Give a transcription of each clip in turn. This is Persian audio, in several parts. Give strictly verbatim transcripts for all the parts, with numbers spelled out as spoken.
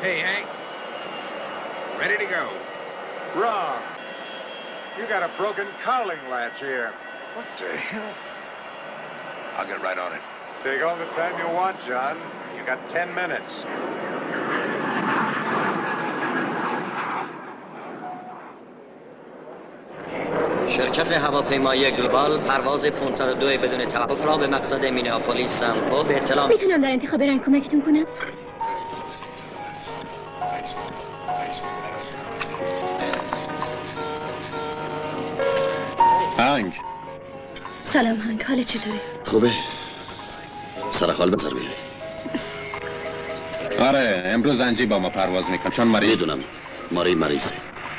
Hey, Hank. Ready to go. Wrong. You got a broken cowling latch here. What the hell? I'll get right on it. Take all the time you want, John. You got ten minutes. شرکت هواپیمایی گلوبال پرواز پانصد و دو بدون توقف را به مقصد مینیاپولیس سن پول به اطلاع میتونم در انتخاب رنگ کمکتون کنم؟ هنگ سلام هنگ، حالت چطوره؟ خوبه. سر حال بذار بیای. آره امروز انجی با ما پرواز میکنم چون ماری میدونم ماری مریضه.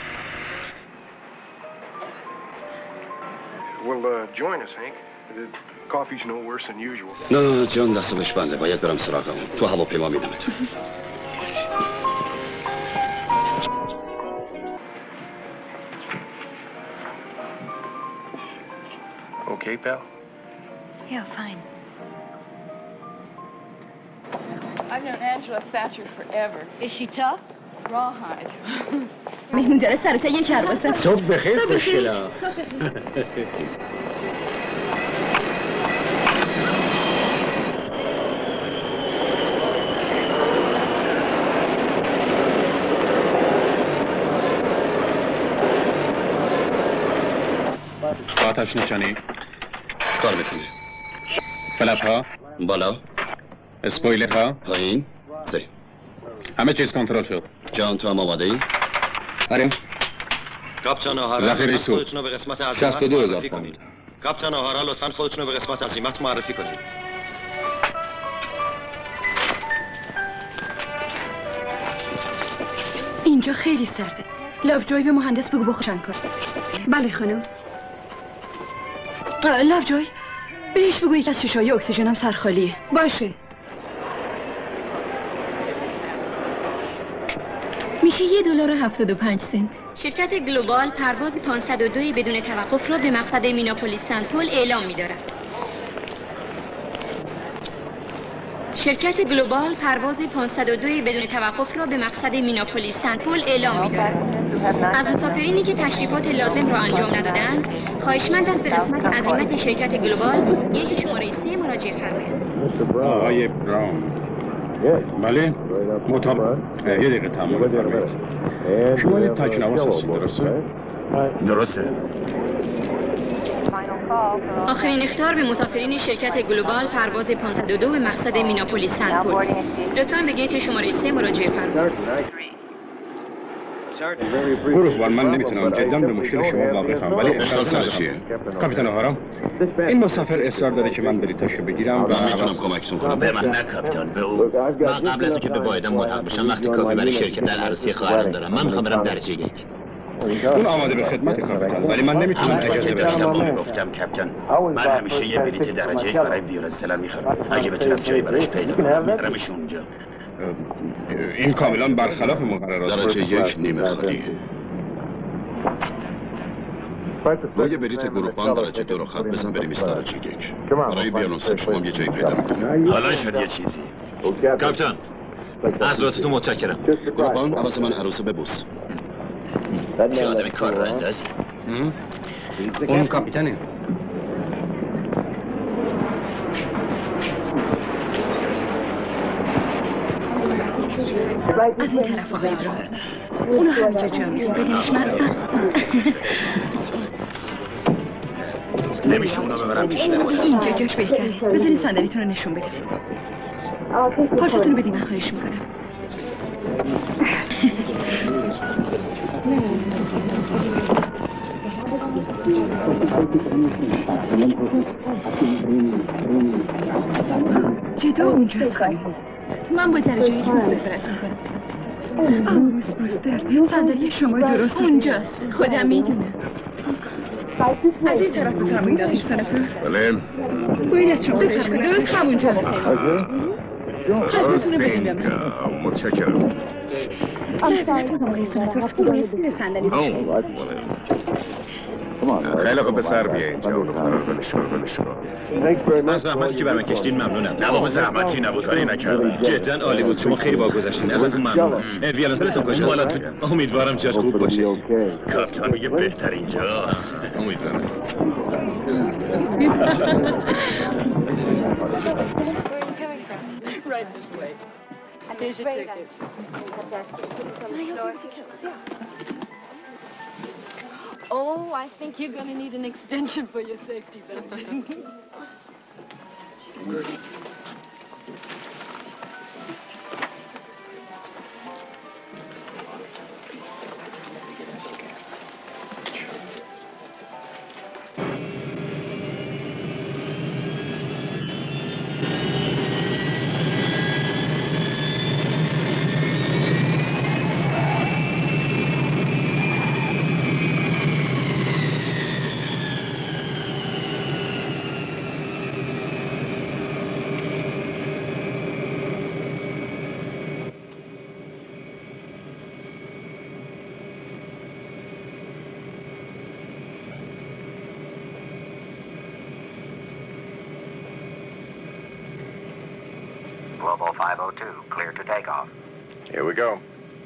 Well, uh, join us, Hank. The coffee's no worse than usual. نه جان دستش بنده، باید برم سراغم. تو هواپیما میدمت. Okay, pal? Yeah, fine. I've known Angela Thatcher forever. Is she tough? Rawhide. مهمون داره سر و یه کرباسه. صبح بخیر خوشگلا. آتش نشانی کار میکنه. فلپ ها بالا، اسپویلر ها پایین، زیر. همه چیز کنترل شد. جان تو هم آماده ای؟ آره. کاپیتان آهارا ذخیره سود خودتون رو به قسمت عزیمت شصت و دو معرفی هزار کنید. کاپیتان آهارا لطفاً خودتون رو به قسمت عزیمت معرفی کنید. اینجا خیلی سرده. لاوجوی به مهندس بگو بخوشن کن. بله خانم. لاوجوی بهش بگو یک از شیشه‌های اکسیژنم سرخالیه. باشه. میشه یه دلار و هفتاد و پنج سنت. شرکت گلوبال پرواز پانصد و دو بدون توقف را به مقصد مینیاپولیس سن پول اعلام می‌دارد. شرکت گلوبال پرواز پانصد و دو بدون توقف را به مقصد مینیاپولیس سن پول اعلام می‌دارد. از مسافرینی که تشریفات لازم را انجام ندادند، خواهشمند است به قسمت عزیمت شرکت گلوبال یک شماره سه مراجعه فرمایند. آقای براون. بله مطابق یه دقیقه تمام بفرمایید. شما یه تکنواس هستید درسته؟ درسته. آخرین اخطار به مسافرین شرکت گلوبال پرواز پانصد و دو به مقصد مینیاپولیس سن پول. لطفاً به گیت شماره سه مراجعه فرمایید. گروهبان من نمیتونم جدا به مشکل شما واقفم ولی احساس ندارم. کاپیتان آهارا این مسافر اصرار داره که من بلیطاشو بگیرم و میتونم کمکتون کنم. به من نه کاپیتان، به او. من قبل از که به وایدم ملحق بشم وقتی کافی برای شرکت در عروسی خواهرم دارم. من میخوام برم درجه یک. اون آماده به خدمت کاپیتان ولی من نمیتونم اجازه بدم. گفتم کاپیتان من همیشه یه بلیط درجه یک برای ویولنسلا میخرم. اگه بتونم جایی براش پیدا کنم میذارمش اونجا. این کاملا برخلاف مقررات. درجه یک نیمه خالیه. ما یه بلیط گروهبان درجه دو رو خط بزن بریم ایست درجه یک. برای ویولنسل شما یه جایی پیدا میکنه. حالا شد یه چیزی. کاپیتان از لطفتون متشکرم. گروهبان عوض من عروسه ببوس. چه آدمی کار رو اندازی؟ اون کاپیتانه. از این طرف آقای براون. اونو همینجا جا میدیم بدینش من. نمیشه اونا ببرم پیش. اینجا جاش بهتره. بذارین صندلیتون رو نشون بدم. پالتون رو بدین من خواهش میکنم. چطور اونجاست خانم؟ من با درجه یک مسافرت میکنم. آموز بروستر صندلی شما درست اونجاست. خودم میدونم. از این طرف بکنم این دانستانتون؟ بله باید از شما بخش کنم. درست همونجا. درست این متشکرم. خیلی خوب به سر بیا اینجا. بلش کن بلش کن. از زحمتی که برای من کشتین ممنونم. نه بابا زحمتی نبود، کاری نکردم. جدا عالی بود. شما خیلی باگذشتین. ازتون ممنونم. ویالنتون کجاست؟ بالاتون. امیدوارم جاش خوب باشه. کاپیتان میگه بهتر اینجا. امیدوارم. Right this way. Here's your ticket. Oh, I think you're going to need an extension for your safety belt. Global five oh two, clear to take off. Here we go.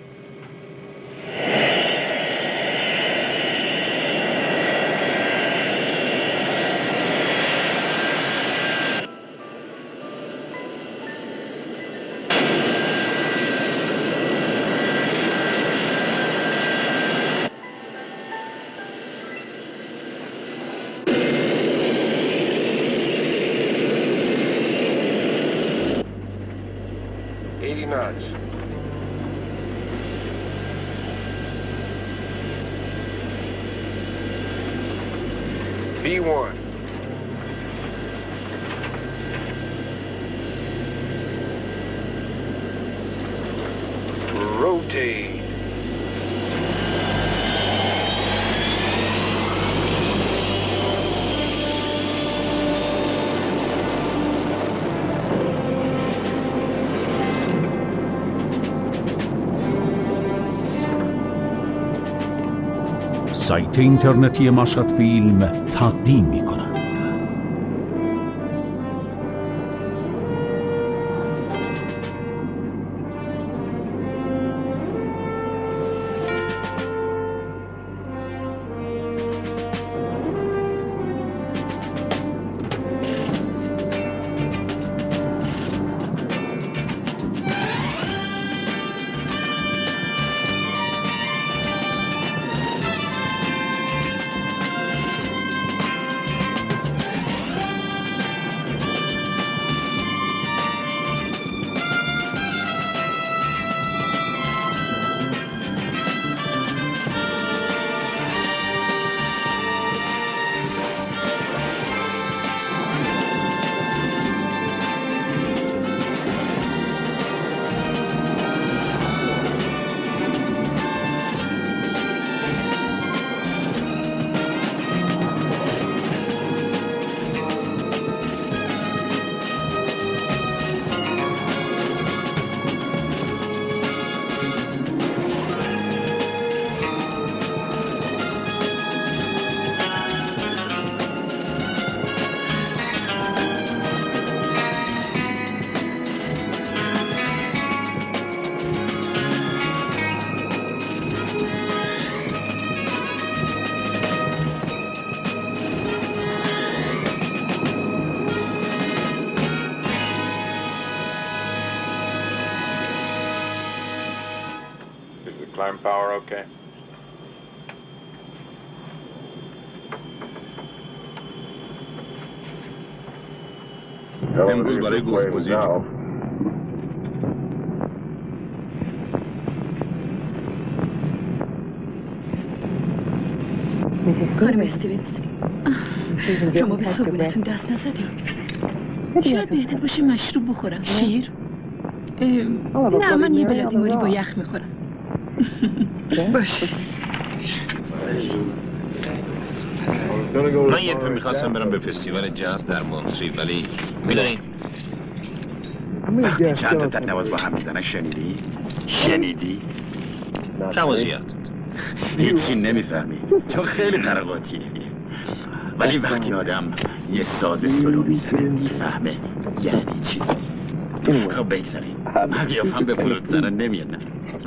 eighty knots. V one. Rotate. سایت اینترنتی مشهد فیلم تقدیم می کند. Climb power okay? امروز برای گفتگوزی خانم استیونز، شما به صبونتون دست نزدیم. شاید بهتر باشه مشروب بخورم. شیر؟ نه، من یه بلدی موری با یخ میخورم. باشه. من یه دفعه میخواستم برم به فستیوال جاز در مونتری، ولی میدونی وقتی چند تا تک نواز با هم میزنن شنیدی؟ شنیدی؟ کم و زیاد هیچی نمیفهمی چون خیلی ترقاتی، ولی وقتی آدم یه ساز سلو میزنه میفهمه یعنی چی. خب بگذاریم قیافم به پولت زنه نمیاد. نه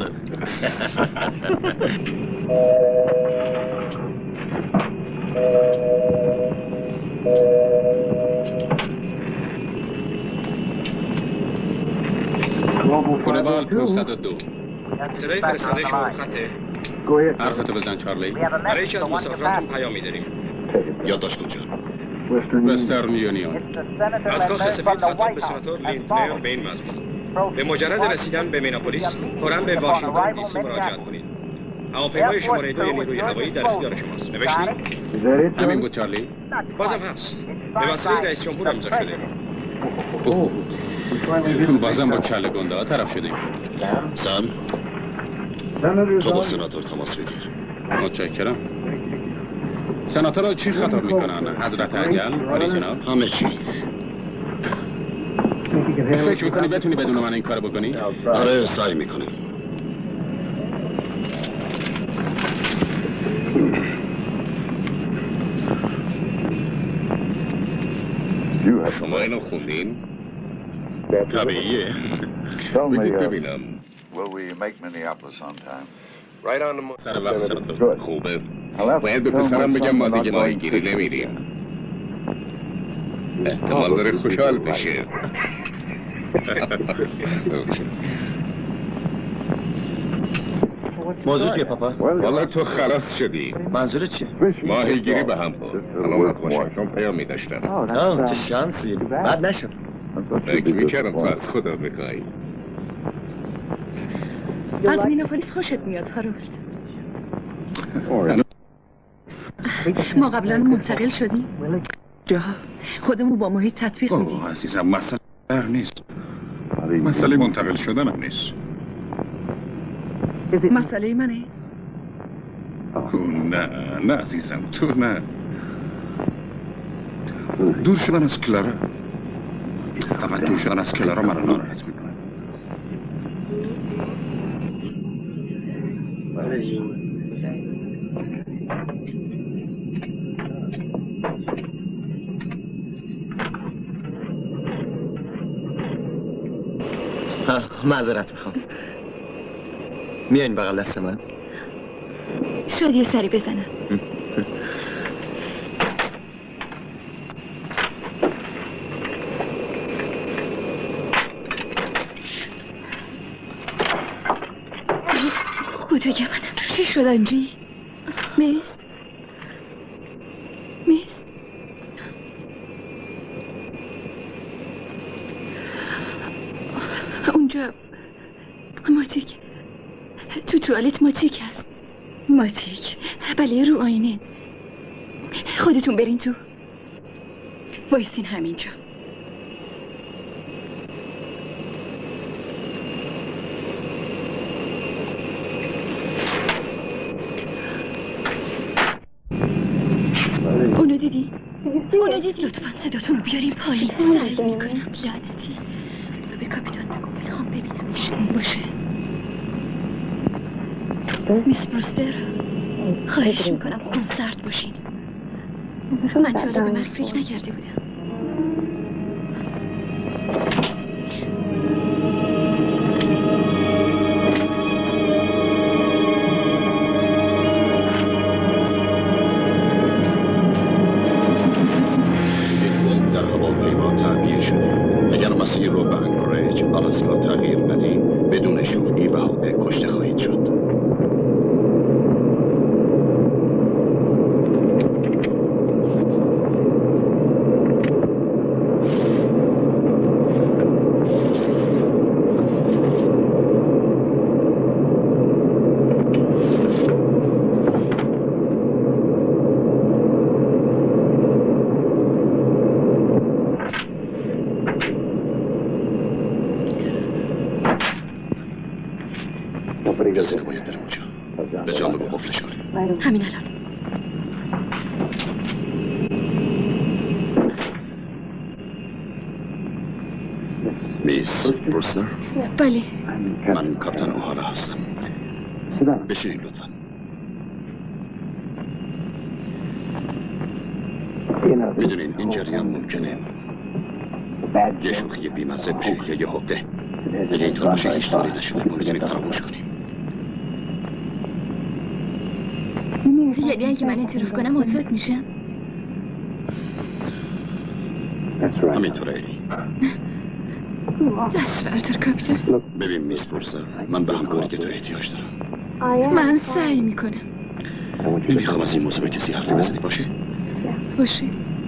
گلوبال پانصد و دو. صدای فرستاده شما خطه. حرفتو بزن چارلی. برای یکی از مسافرانتون پیامی داریم. یادداشت کجا؟ وسترن یونیون. از کاخ سفید خطاب به سناتور لینتنر به این مضمون: به مجرد رسیدن به میناپولیس فوراً به واشنگتن دی سی مراجعت کنید. هواپیمای شماره دو نیروی هوایی در اختیار شماست. نوشتید؟ همین بود چارلی؟ بازم هست. به وسیله رئیس جمهور امضا شده. اوه بازم با کله گنده ها طرف شدیم. سم تو با سناتور تماس بگیر. متشکرم. سناتور چی خطاب میکنن؟ حضرت عجل؟ آری جناب؟ همه چی. فکر میکنی بتونی بدون من این کار بکنی؟ آره سعی میکنم. شما اینو خوندین؟ طبیعیه. بگید ببینم. Will we make Minneapolis on time? Right on the سر وقت سناتور. خوبه. باید به پسرم بگم ما دیگه ماهیگیری نمیریم. احتمال داره خوشحال بشه. موضوع چیه پاپا؟ والا تو خلاص شدی. منظور چیه؟ ماهیگیری به هم بود. علامت واشنگتن پیامی داشتم. آه چه شانسی. بعد نشد. فکر میکردم تو از خدا میخوایی. از میناپولیس خوشت میاد هارولد؟ ما قبلا منتقل شدیم جا خودمون با محیط تطبیق میدیم. اوه عزیزم مسئله بر نیست. مسئله منتقل شدنم نیست. مسئله منه؟ نه نه عزیزم تو نه. دور شدن از کلارا. فقط دور شدن از کلارا من رو ناراحت میکنه. معذرت میخوام. میاین بغل دست من؟ شاید یه سری بزنم. خدا منم چی شد انجی؟ میز؟ میز؟ اونجا ماتیک تو توالت ماتیک هست. ماتیک؟ بله رو آینه. خودتون برین تو. وایسین همینجا. اونو دیدی؟ اونو دیدی؟ لطفا صداتون رو بیاریم پایین. سعی میکنم لعنتی رو به کاپیتان نگو. میخوام ببینمش. باشه میس بروستر خواهش میکنم خون سرد باشین. من تا حالا به مرگ فکر نکرده بودم. در هواپیما تعبیه شده. اگر مسیر رو به انکوریج آلاسکا تغییر ندی بدون شوخی به حق کشته خواهید شد. اجازه باید برم اونجا. به جان بگو قفلش کنیم. همین الان. میس بروستر؟ بله. من کاپیتان اوهارا هستم. بشینید لطفا. میدونین این جریان ممکنه یه شوخی بیمزه بشه یا یه حبه. اگه اینطور باشه هیچ طوری نشده ما میتونیم فراموش کنیم. یعنی اگه من اعتراف کنم آزاد میشم؟ همینطوره ایلی. دست بردار کاپیتان. ببین میس بورسر، من به همکاری که تو احتیاج دارم. من سعی میکنم. میخوام از این موضوع به کسی حرفی بزنی باشه؟ باشه.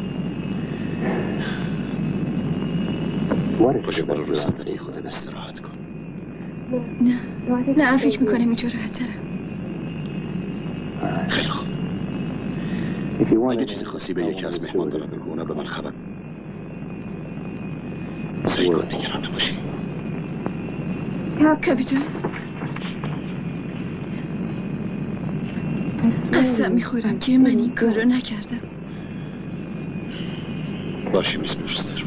باشه برو رو صندلی خودت استراحت کن. نه نه فکر میکنم اینجا راحت ترم. خیلی خوب. اگه چیز خاصی به یکی از مهمان دارم بگو اونا به من خبر. سعی کن نگران نباشی. کاپیتان قسم میخورم که من این کار رو نکردم. باشه میس بورستر.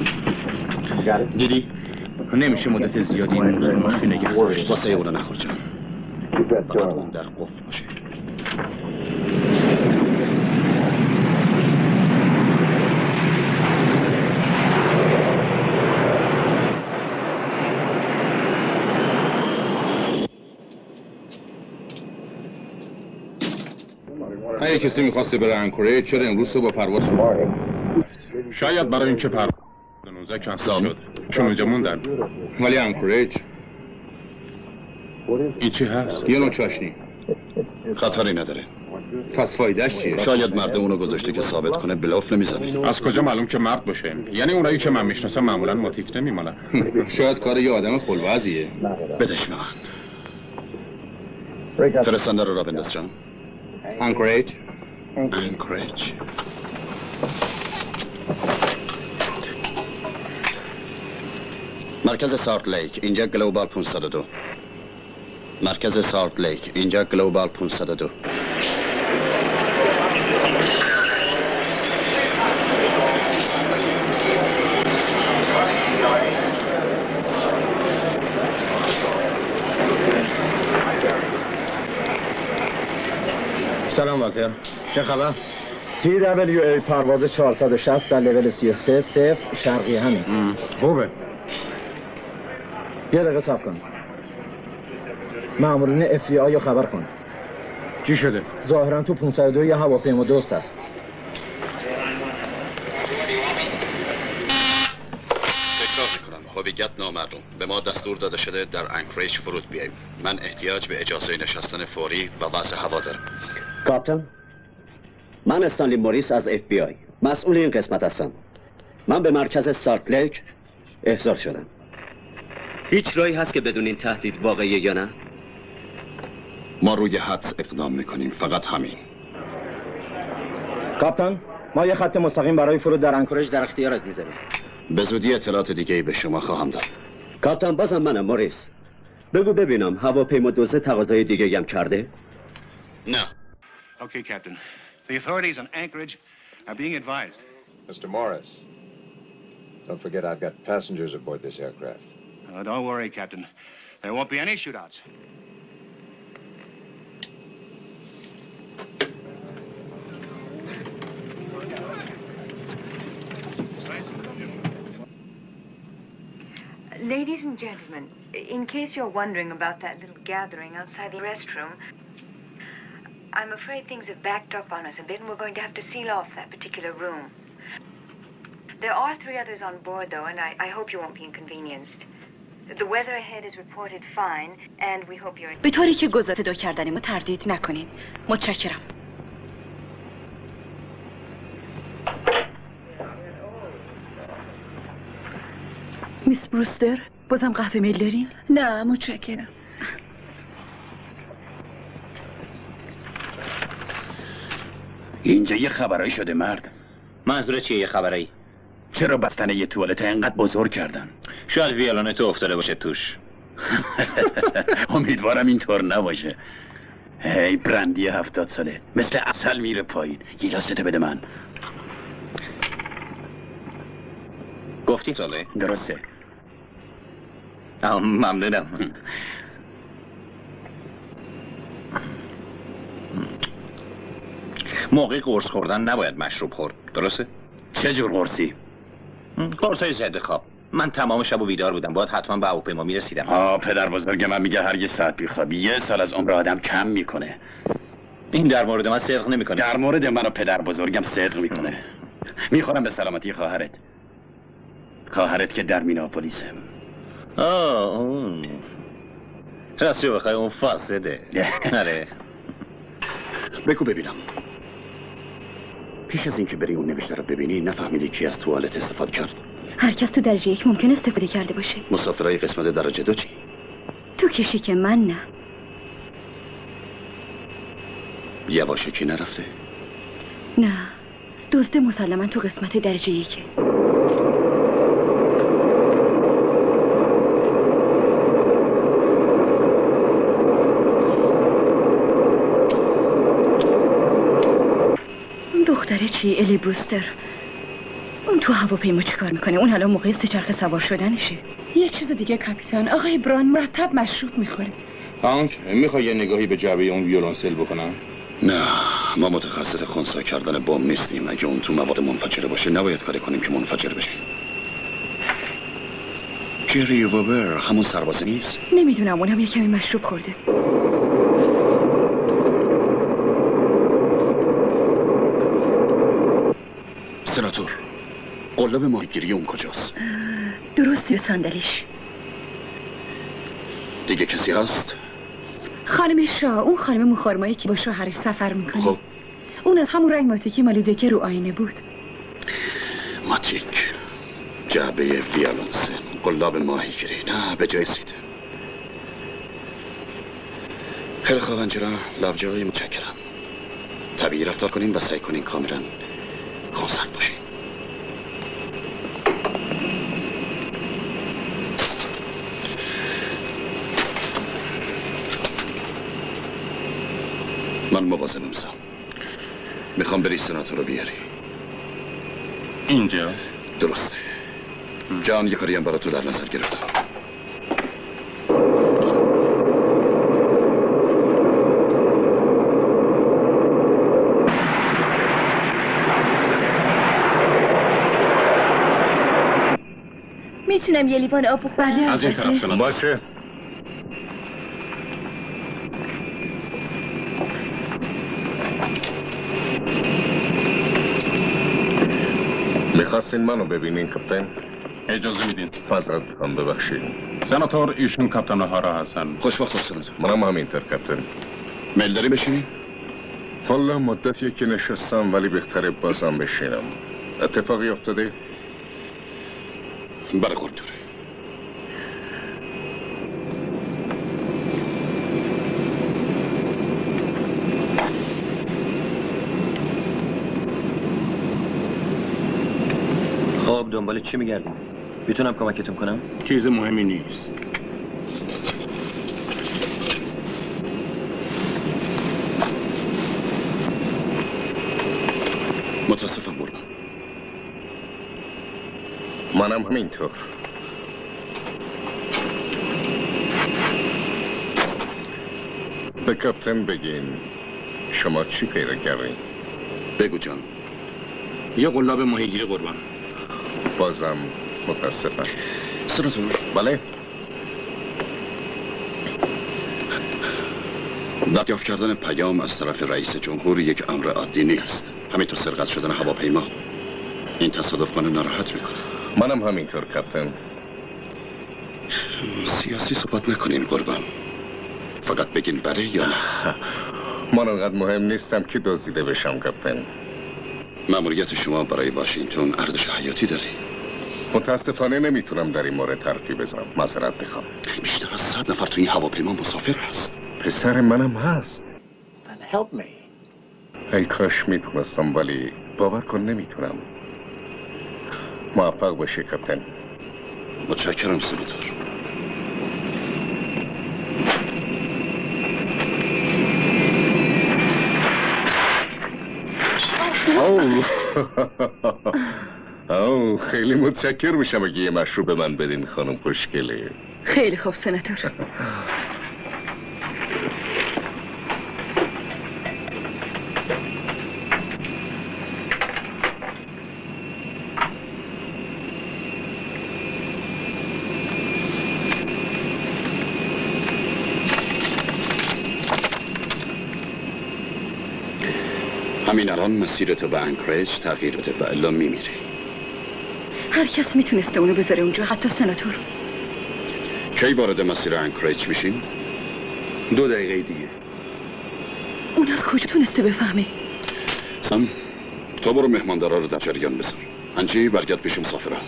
دیدی؟ نمیشه مدت زیادی این موضوع مخفی نگه داشت. واسه اونا نخور جان. فقط اون در قفل باشه. اگه کسی میخواسته بره انکوریج چرا امروز صبح با پرواز شاید برای اینکه پرواز نوزده کنسل شد چون اونجا موندن. ولی انکوریج این چی هست؟ یه نوع چاشنی. خطری نداره. پس فایدهش چیه؟ شاید مرد اونو گذاشته که ثابت کنه بلاف نمیزنه. از کجا معلوم که مرد باشه؟ یعنی اونایی که من میشناسم معمولا ماتیک نمیمالن. شاید کار یه آدم خلوزیه. بدش من. فرستنده رو را بنداز جان. انکوریج انکوریج مرکز سارت لیک اینجا گلوبال پانصد و دو. مرکز سارت لیک اینجا گلوبال پانصد و دو. سلام والتر، چه خبر؟ تی دبلیو ای پرواز چهارصد و شصت در لول سی و سه صفر شرقی همین. خوبه. یه دقیقه صبر کن. مامورین اف بی آی رو خبر کن. چی شده؟ ظاهرا تو پانصد و دو یه هواپیما دوست هست. تکرار میکنم هویت نامعلوم. به ما دستور داده شده در انکوریج فرود بیاییم. من احتیاج به اجازه نشستن فوری و وضع هوا دارم. کاپتان، من استانلی موریس از اف بی آی مسئول این قسمت هستم. من به مرکز سارت لیک احضار شدم. هیچ راهی هست که بدون این تهدید واقعیه یا نه؟ ما روی حدس اقدام میکنیم، فقط همین. کاپتان، ما یه خط مستقیم برای فرود در انکوریج در اختیارت میذاریم. به زودی اطلاعات دیگه ای به شما خواهم داد. کاپتان بازم منم موریس. بگو ببینم هواپیما دوزه تقاضای دیگه هم کرده؟ نه. Okay, Captain. The authorities on Anchorage are being advised. Mister Morris, don't forget I've got passengers aboard this aircraft. Oh, don't worry, Captain. There won't be any shootouts. Ladies and gentlemen, in case you're wondering about that little gathering outside the restroom, I'm afraid things have backed up on us a bit and we're going to have to seal off that particular room. There are three others on board, though, and I, I hope you won't be inconvenienced. The weather ahead is reported fine, and we hope you're... به طوری که گذات دو کردن ما تردید نکنین. متشکرم. میس بروستر، بازم قهوه میل دارین؟ نه متشکرم. اینجا یه خبرایی شده مرد. منظور چیه یه خبرایی؟ چرا بستن یه توالت اینقدر بزرگ کردن؟ شاید ویالانه تو افتاده باشه توش. امیدوارم اینطور نباشه. هی برندی هفتاد ساله مثل عسل میره پایین. گیلاسته بده من. گفتی ساله؟ درسته. ممنونم. موقع قرص خوردن نباید مشروب خورد، درسته؟ چه جور قرصی؟ قرصای ضد خواب. من تمام شب و بیدار بودم، باید حتما به هواپیما میرسیدم. آه پدر بزرگ من میگه هر یه ساعت بیخوابی یه سال از عمر آدم کم میکنه. این در مورد من صدق نمیکنه. در مورد من و پدر بزرگم صدق میکنه. میخورم به سلامتی خواهرت. خواهرت که در میناپولیسه. آه اون راستی بخوای اون فاسده. نره بگو ببینم، پیش از اینکه بری اون نوشته رو ببینی نفهمیدی کی از توالت استفاده کرد؟ هر کس تو درجه یک ممکن استفاده کرده باشه. مسافرای قسمت درجه دو چی؟ تو کشی که من نه. یواشکی نرفته؟ نه، دزده مسلما تو قسمت درجه یکه. دختره چی؟ الی بروستر. اون تو هواپیما چیکار میکنه؟ اون الان موقع سه‌چرخه سوار شدنشه. یه چیز دیگه کاپیتان، آقای بران مرتب مشروب میخوره. هانک میخوای یه نگاهی به جعبه اون ویولنسل بکنم؟ نه، ما متخصص خنثی کردن بمب نیستیم. اگه اون تو مواد منفجره باشه نباید کاری کنیم که منفجر بشه. جری ووبر همون سرباز نیست؟ نمیدونم، اونم یه کمی مشروب خورده. سناتور، قلاب ماهیگیری اون کجاست؟ درستی به صندلیش. دیگه کسی هست؟ خانم شاه، اون خانم مخارمایی که با شوهرش سفر میکنه. خب اون از همون رنگ ماتیکی مالی دکه رو آینه بود. ماتیک، جعبه ویولنسل، قلاب ماهیگیری، نه به جای سیده. خیلی خوب انجرا، لابجایی متشکرم. طبیعی رفتار کنین و سعی کنین کاملا خونسرد باشین. من مواظبم سم. میخوام بری سناتور رو بیاری. اینجا؟ درسته. جان یه کاری هم برای تو در نظر گرفتم. میتونم یه لیوان آب بخورم؟ از این طرف سناتور. باشه. میخواستین منو ببینین کاپتن؟ اجازه میدین؟ فضلت هم ببخشید. سناتور ایشون کاپتن هارا هستن. خوشبخت سناتور. منم همینطور کاپتن. میل داری بشینی؟ والا مدتیه که نشستم ولی بهتره بازم بشینم. اتفاقی افتاده؟ برای خودتونه. خب دنبال چی میگردیم؟ میتونم کمکتون کنم؟ چیز مهمی نیست. متاسفم قربان. منم همینطور. به کاپتن بگین شما چی پیدا کردین؟ بگو جان. یه قلاب ماهیگیری قربان. بازم متاسفم. سناتور. بله. دریافت کردن پیام از طرف رئیس جمهور یک امر عادی نیست. همینطور سرقت شدن هواپیما. این تصادف منو ناراحت میکنه. منم همینطور کاپتن. سیاسی صحبت نکنین قربان. فقط بگین بله یا نه. من انقدر مهم نیستم که دزدیده بشم کاپتن. مأموریت شما برای واشنگتن ارزش حیاتی داره. متاسفانه نمیتونم در این مورد حرفی بزنم. معذرت میخوام. بیشتر از صد نفر تو این هواپیما مسافر هست. پسر منم هست. Help me. ای کاش میتونستم ولی باور کن نمیتونم. موفق باشی کاپتن. متشکرم سناتور. اوه اوه خیلی متشکر میشم اگه یه مشروب به من بدین خانم خوشگله. خیلی خوب سناتور. همین الان مسیرت به انکریج تغییر بده و الا میمیری. هر کس میتونسته اونو بذاره اونجا، حتی سناتور. کی وارد مسیر انکریج میشین؟ دو دقیقه دیگه. اون از کجا تونسته بفهمی؟ سم تو برو مهماندارا رو در جریان بذار. انجی برگرد پیش مسافرها.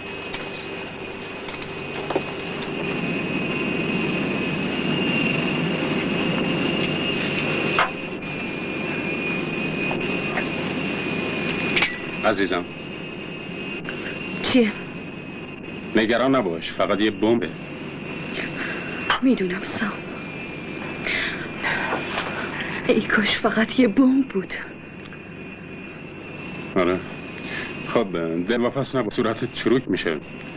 عزیزم چیه؟ نگران نباش، فقط یه بمبه. میدونم سام. ای کاش فقط یه بمب بود. آره خب دلواپس نباش، صورتت چروک میشه.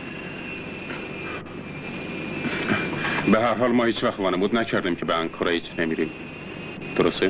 به هر حال ما هیچ وقت وانمود نکردیم که به انکریج نمیریم، درسته؟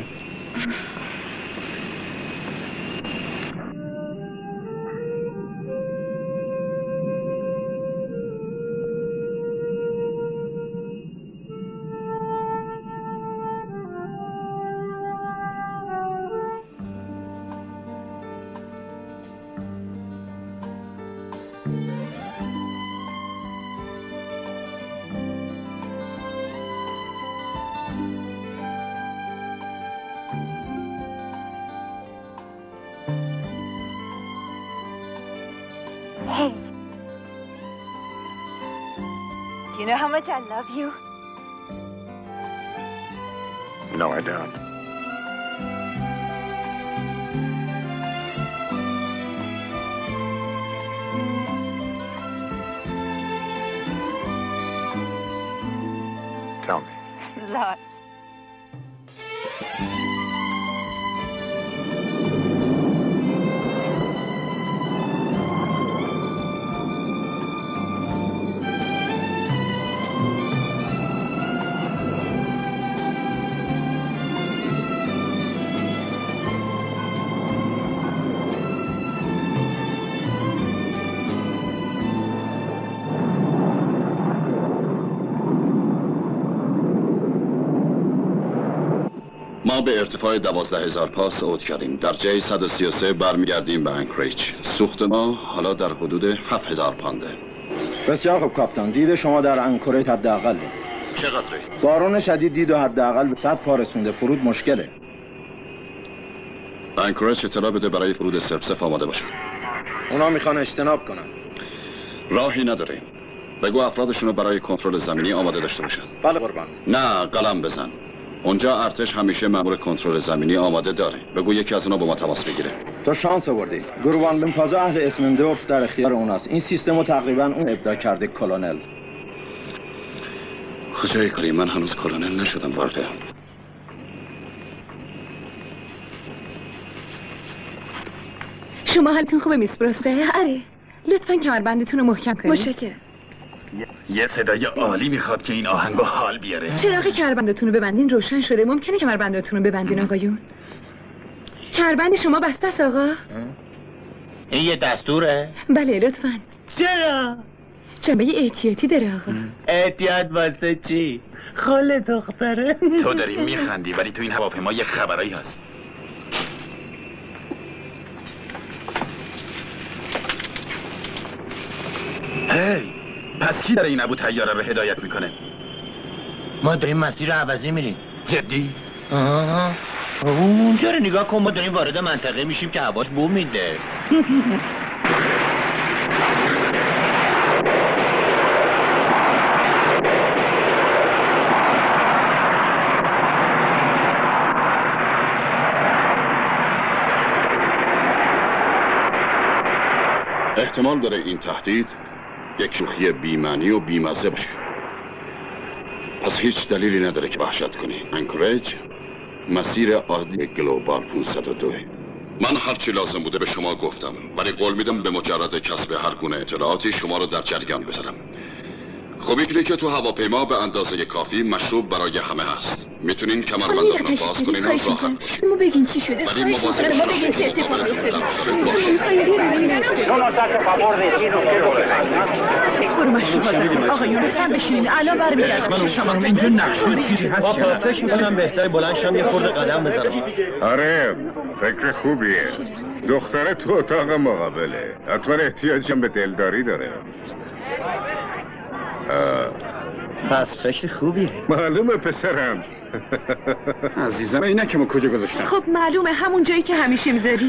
You know how much I love you? No, I don't. Tell me. Lots. ما به ارتفاع دوازده هزار پا صعود کردیم. در جی صد و سی و سه برمیگردیم به انکریج. سوخت ما حالا در حدود هفت هزار پانده. بسیار خوب کاپتان، دید شما در انکریج حداقل چقدره؟ بارون شدید دید و حداقل به صد پا رسونده. فرود مشکله. انکریج اطلاع بده برای فرود سرپسف آماده باشن. اونا میخوان اجتناب کنن. راهی نداره. بگو افرادشون رو برای کنترل زمینی آماده داشته باشن. بله قربان. نه قلم بزن. اونجا ارتش همیشه مأمور کنترل زمینی آماده داره. بگو یکی از اونا با ما تماس بگیره. تو شانس آوردی. گروان بنپازا اهل اسمندورف در اختیار اوناست. این سیستم رو تقریبا اون ابداع کرده کلونل. خدای کریم من هنوز کلونل نشدم وارده. شما حالتون خوبه میس براسته؟ آره. لطفاً کمربندتون رو محکم کنید. متشکرم. یه صدای عالی میخواد که این آهنگو حال بیاره. چراغ کمربندتون رو ببندین روشن شده. ممکنه کمربندتون رو ببندین آقایون؟ کمربند شما بسته است آقا؟ این یه دستوره؟ بله لطفاً. چرا؟ جنبه احتیاطی داره آقا. احتیاط واسه چی؟ خاله دختره. تو داری میخندی ولی تو این هواپیما یه خبرایی هست. هی پس کی داره این ابو طیاره رو هدایت میکنه؟ ما داریم مسیر رو عوضی میریم. جدی؟ آها اونجا رو نگاه کن، ما داریم وارد منطقه میشیم که هواش بوم میده. احتمال داره این تهدید یک شوخی بی‌معنی و بی‌مزه باشه. پس هیچ دلیلی نداره که وحشت کنی. انکریج مسیر عادی گلوبال پانصد و دو. من هرچی لازم بوده به شما گفتم، ولی قول میدم به مجرد کسب هر گونه اطلاعاتی شما رو در جریان بذارم. خب اینه که تو هواپیما به اندازه کافی مشروب برای همه هست. میتونین کمربندتون رو باز کنین و راحت باشین. ما بگین چی شده؟ ولی مواظب ما بگین چه اتفاقی افتاده. برو مشروب بازم. آقایون لطفاً بشینین. الان برمیگردم. شما اینجا نقش و چیزی هست. بابا فکر میکنم بهتره بلند شم یه خورده قدم بزنم. آره فکر خوبیه. دختره تو اتاق مقابله. حتما احتیاجم به دلداری داره. پس فکر خوبیه. معلومه پسرم. عزیزم اینه که ما کجا گذاشتم؟ خب معلومه همون جایی که همیشه میذاری.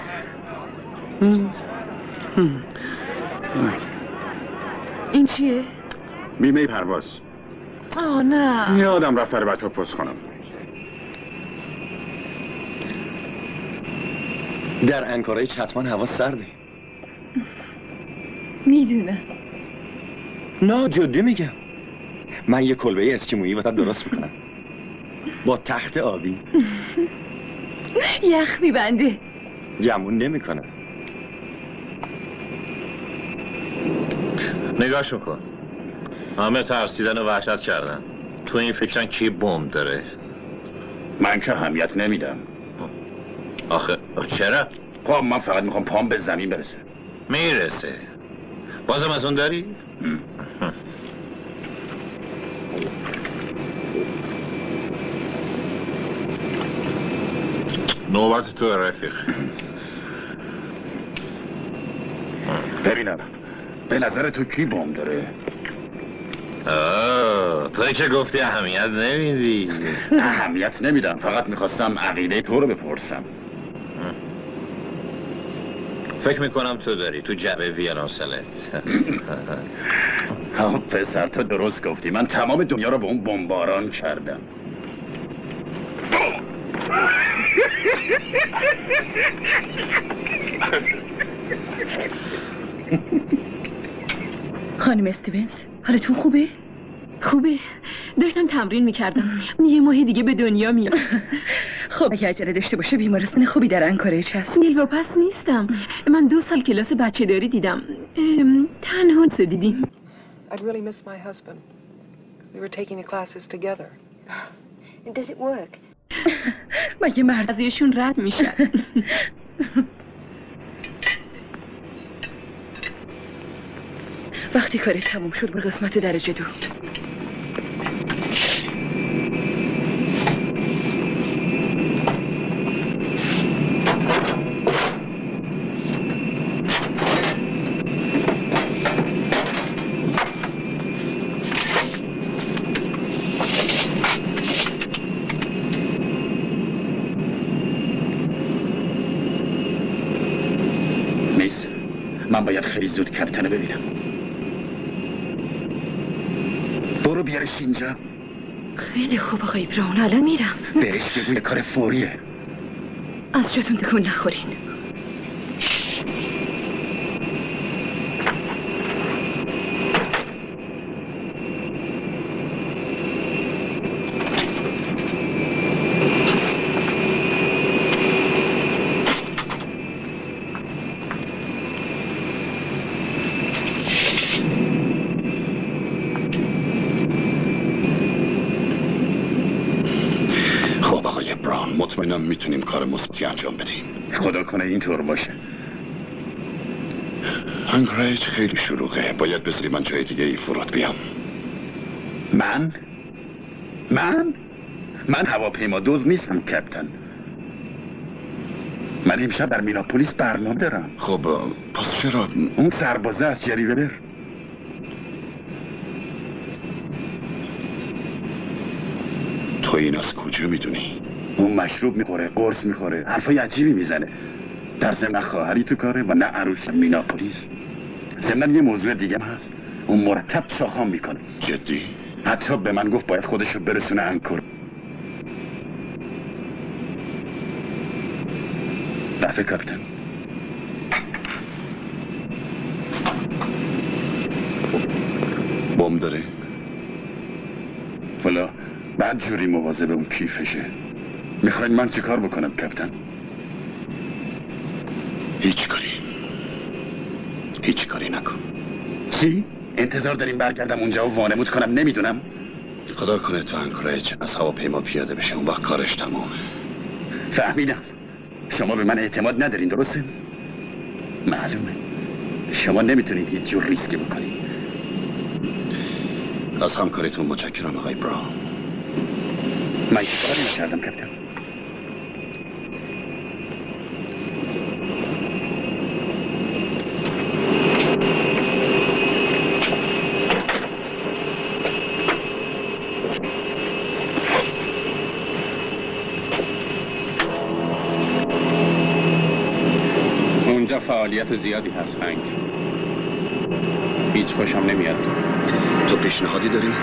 این چیه؟ بیمه پرواز. آه نه. یادم رفت برای بچه ها پست کنم. در انکورج حتما هوا سرده. میدونم. نه جدی میگم. من یه کلبه اسکیمویی واسه درست میکنم با تخت آبی. یخ میبنده. گمون نمیکنه. نگاهشون کن. همه ترسیدن و وحشت کردن. تو این فکرن کی بمب داره؟ من که اهمیت نمیدم. آخه چرا؟ خب من فقط میخوام پام به زمین برسه. میرسه. بازم از اون داری؟ نوبت تو رفیق. ببینم به نظر تو کی بمب داره؟ آه تو که گفتی اهمیت نمیدی. اهمیت نمیدم، فقط میخواستم عقیده تو رو بپرسم. فکر میکنم تو داری تو جبه ویلانسلت. پسر تو درست گفتی، من تمام دنیا رو به اون بمباران کردم. خانم استیونز حالتون خوبه؟ خوبه؟ داشتم تمرین میکردم. یه ماه دیگه به دنیا میام. خب اگه عجله داشته باشه بیمارستان خوبی در انکورج هست. نیلوپس نیستم. من دو سال کلاس بچه داری دیدم. تنها دیدیم. I'd really miss my husband. We were taking the classes together. Does it work? مگه مرد ازشون رد میشن؟ وقتی کاری تموم شد بر قسمت درجه دو. میس من باید خیلی زود کپتن ببینم. برو بیارش اینجا. خیلی خوب آقای براون، الان میرم. برش بگو یه کار فوریه. از جاتون تکون نخورین. مطمئنم میتونیم کار مثبتی انجام بدیم. خدا کنه اینطور باشه. انکورج خیلی شلوغه، باید بذاری من جای دیگه ای فرود بیام. من؟ من؟ من هواپیما دوز نیستم کپتن. من امشب در میناپولیس برنامه دارم. خب پس چرا؟ اون سربازه از جری وبر. تو این از کجا میدونی؟ اون مشروب میخوره، قرص میخوره، حرفای عجیبی میزنه. در ضمن نه خواهری تو کاره و نه عروس میناپولیس. ضمن یه موضوع دیگه هم هست، اون مرتب شاخام میکنه. جدی؟ حتی به من گفت باید خودشو برسونه انکور. دفعه کاپیتان. بمب داره؟ والا بعد جوری مواظب اون کیفشه. میخواین من چه کار بکنم کپتن؟ هیچ کاری هیچ کاری نکن. چی؟ انتظار داریم برگردم اونجا و وانمود کنم نمیدونم؟ خدا کنه تو انکورج از هواپیما پیاده بشه، اون وقت کارش تمومه. فهمیدم. شما به من اعتماد ندارین، درسته؟ معلومه. شما نمیتونید هیچ جور ریسکی بکنید. از همکاریتون متشکرم آقای براون. من کاری نکردم کاپیتان. اونجا فعالیت زیادی هست هنگ. هیچ خوشم نمیاد. تو پیشنهادی داری؟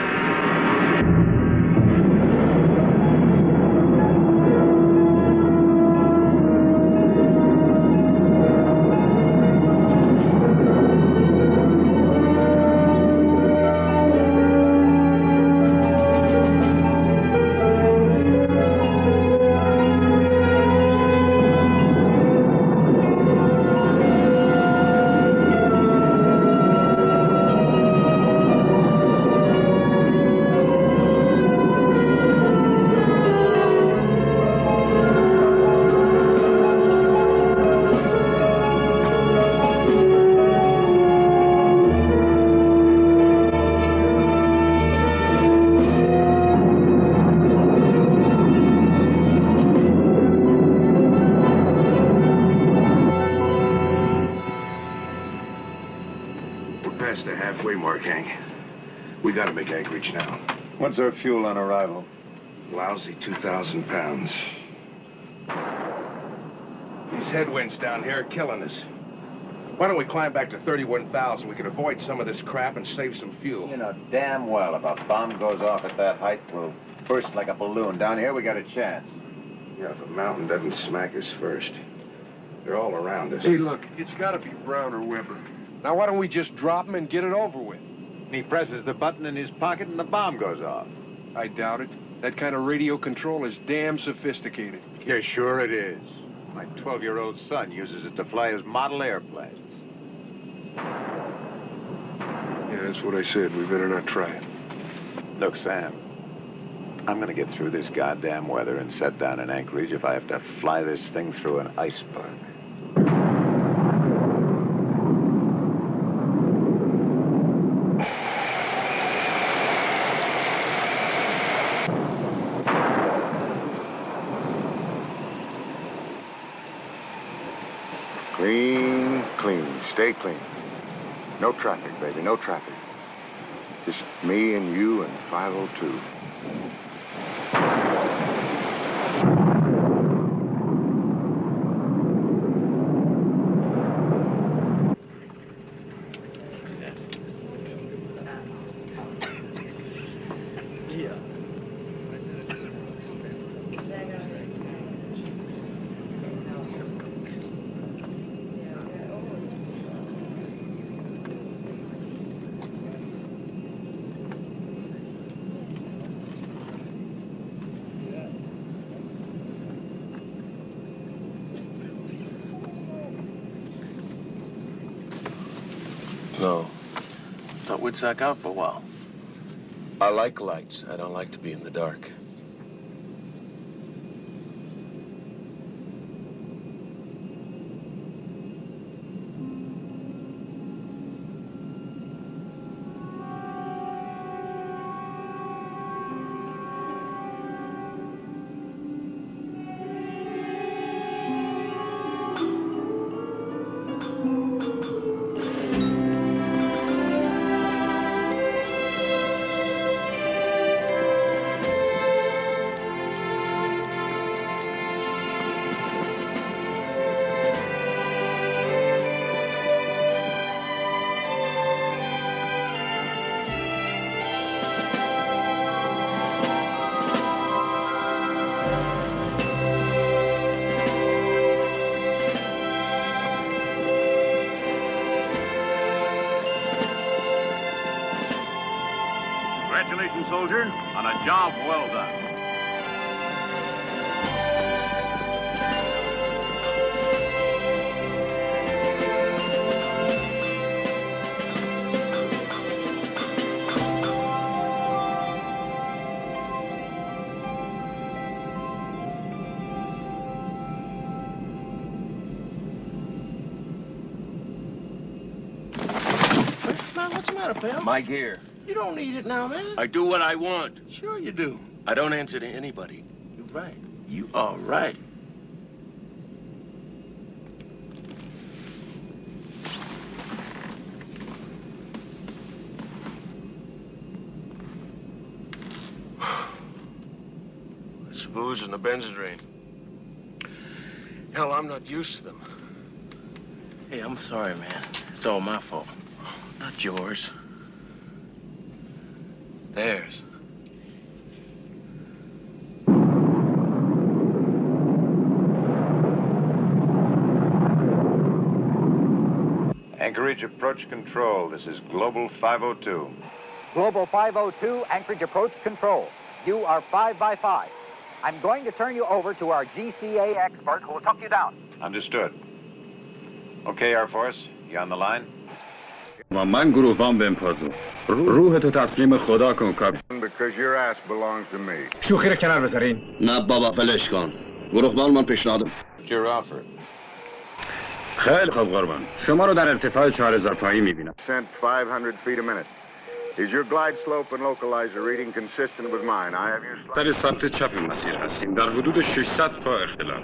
We gotta make Anchorage now. What's our fuel on arrival? Lousy two thousand pounds. These headwinds down here are killing us. Why don't we climb back to thirty-one thousand? We can avoid some of this crap and save some fuel. You know damn well if a bomb goes off at that height, we'll burst like a balloon. Down here, we got a chance. Yeah, if a mountain doesn't smack us first. They're all around us. Hey, look, it's gotta be Brown or Weber. Now, why don't we just drop them and get it over with? He presses the button in his pocket and the bomb goes off. I doubt it. That kind of radio control is damn sophisticated. Yeah, sure it is. My twelve-year-old son uses it to fly his model airplanes. Yeah, that's what I said. We better not try it. Look, Sam, I'm gonna get through this goddamn weather and set down in Anchorage if I have to fly this thing through an iceberg. Clean, clean. Stay clean. No traffic, baby. No traffic. Just me and you and five oh two. No. Thought we'd sack out for a while. I like lights. I don't like to be in the dark. Congratulations, soldier, on a job well done. What's the matter, pal? My gear. You don't need it now, man. I do what I want. Sure you do. I don't answer to anybody. You're right. You are right. It's the booze and the Benzedrine. Hell, I'm not used to them. Hey, I'm sorry, man. It's all my fault. Not yours. Theirs. Anchorage approach control. This is Global five oh two. Global five oh two, Anchorage approach control. You are five by five. I'm going to turn you over to our G C A expert who will tuck you down. Understood. Okay, Air Force. You on the line? و من گروهبان بنپازو روح تو تسلیم خدا کن کاپیتان. Because your ass belongs to me. شوخی رو کنار بذارین. نه بابا ولش کن. گروهبان من پیشنهادم. Your offer. خیلی خوب قربان. شما رو در ارتفاع چهار هزار پایی میبینم. Sent five hundred feet a minute. Is your glide slope and localizer reading consistent with mine? I have you. در سمت چپ مسیر هستیم. در حدود ششصد پا اختلاف.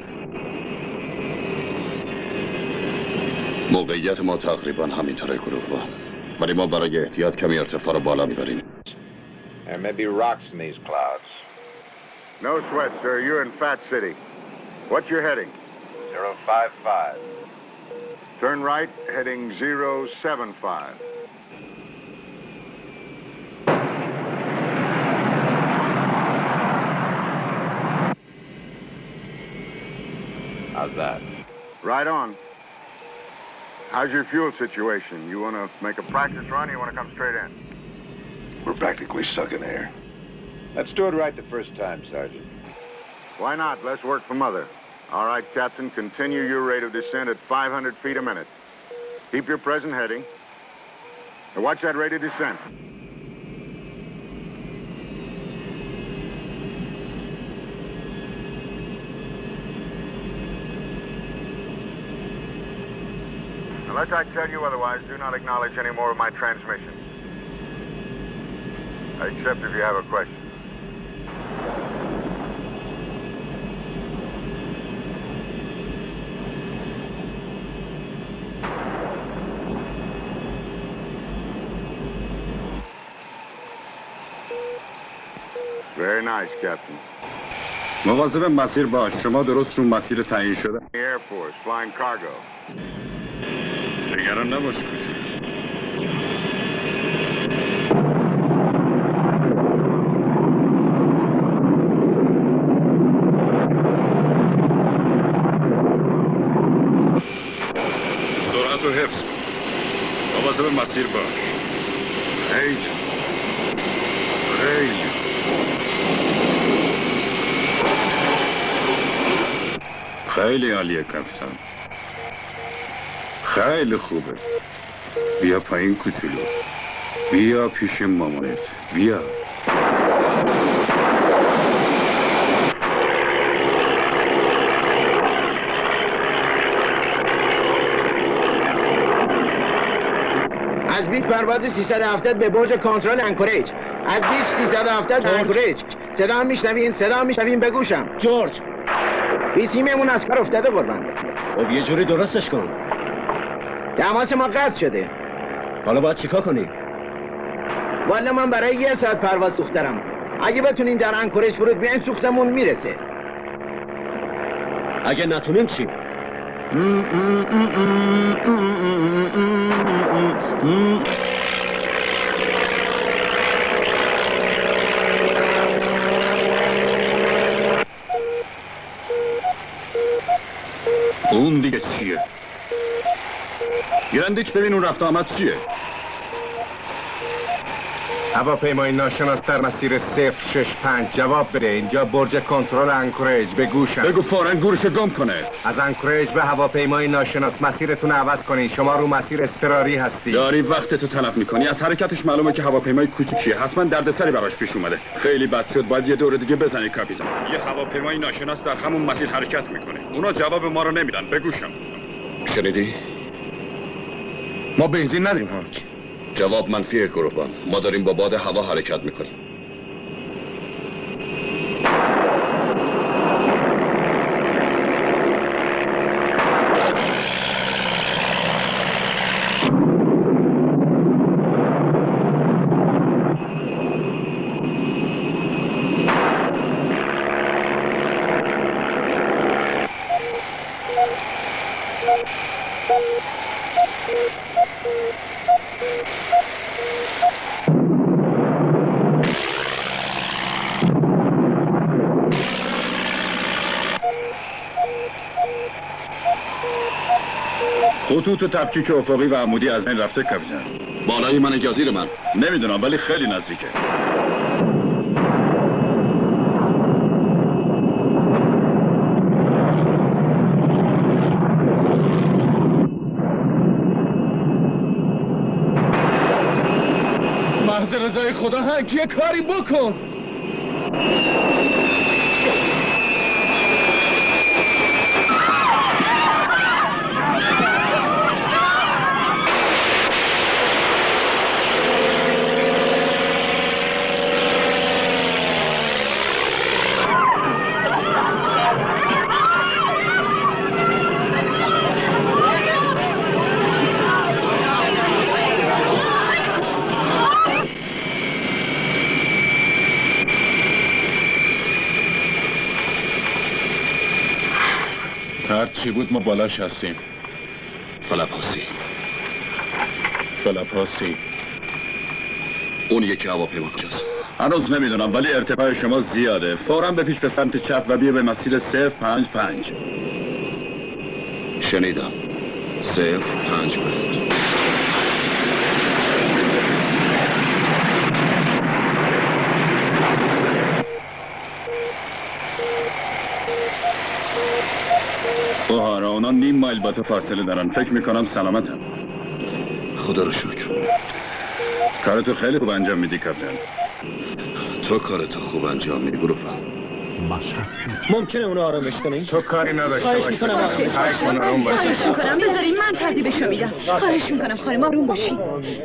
موقعیت ما تقریبا همینطوره گروهبان. ولی ما برای احتیاط کمی ارتفاع رو بالا میبریم. There may be rocks in these clouds. No sweat, sir. You're in Fat City. What's your heading? zero five five. Turn right, heading zero seven five. How's that? Right on. How's your fuel situation? You want to make a practice run or you want to come straight in? We're practically sucking air. Let's do it right the first time, Sergeant. Why not? Less work for mother. All right, Captain, continue your rate of descent at five hundred feet a minute. Keep your present heading. Now watch that rate of descent. Unless I tell you otherwise, do not acknowledge any more of my transmissions. Except if you have a question. Very nice, Captain. مواظب مسیر باش. شما درست رو مسیر تعیین شده. Air Force, flying cargo. نگران نباش کوچولو. سرعت رو حفظ کن. مواظب مسیر باش. خیلی خیلی خیلی عالیه کاپیتان. خیلی خوبه. بیا پایین کوچولو. بیا پیش مامانت. بیا. از بیچ پرواز سیصد و هفتاد به برج کنترل انکوریج. از بیچ سیصد و هفتاد انکوریج. صدا هم میشنوین؟ صدا هم میشنوین بگوشم. جورج. بی تیممون از کار افتاده قربان. خب یه جوری درستش کن. تماس ما قطع شده. حالا باید چیکار کنی؟ والا من برای یه ساعت پرواز سوخترم. اگه بتونین در انکوریج فرود بیاین سوختمون میرسه. اگه نتونیم چی؟ اون دیگه چیه؟ گرندیک ببین اون رفت آمد چیه؟ هواپیمای ناشناس در مسیر صفر شش پنج جواب بده. اینجا برج کنترل انکوریج. بگوشم. بگو فوراً گورشو گم کنه. از انکوریج به هواپیمای ناشناس مسیرتون عوض کنین. شما رو مسیر اضطراری هستی. داری وقتتو تلف میکنی. از حرکتش معلومه که هواپیمای کوچیکیه. حتما دردسری براش پیش اومده. خیلی بد شد. باید یه دور دیگه بزنی کاپیتان. یه هواپیمای ناشناس در همون مسیر حرکت میکنه. اونا جواب ما رو نمیدن. بگوشم. شنیدی؟ ما بنزین نداریم هانک. جواب منفی گروهبان. ما داریم با باد هوا حرکت میکنیم. خطوط تفکیک افقی و عمودی از بین رفته کاپیتان. بالای من یا زیر من؟ نمیدونم ولی خیلی نزدیکه. محض رضای خدا هنگ یه کاری بکن. هر چی بود ما بالاش هستیم. فلپاسی فلپاسی اون یکی هواپیما کجاست؟ هنوز نمیدونم ولی ارتفاع شما زیاده. فوراً بپیش به سمت چپ و بیا به مسیر صفر پنج پنج. شنیدم. صفر پنج پنج. اوه اونا نیم مایل با تو فاصله دارن. فکر میکنم سلامتم. خدا رو شکر. کارتو خیلی خوب انجام میدی کاپیتان. تو کارتو خوب انجام میدی گروفم. مشهد فیلم. ممکنه اونو آرامش کنی؟ تو کاری نداشته خواهش باشی. میکنم خواهش میکنم خواهش میکنم بذارین من ترتیبشو میدم. خواهش میکنم خانم آروم باشین.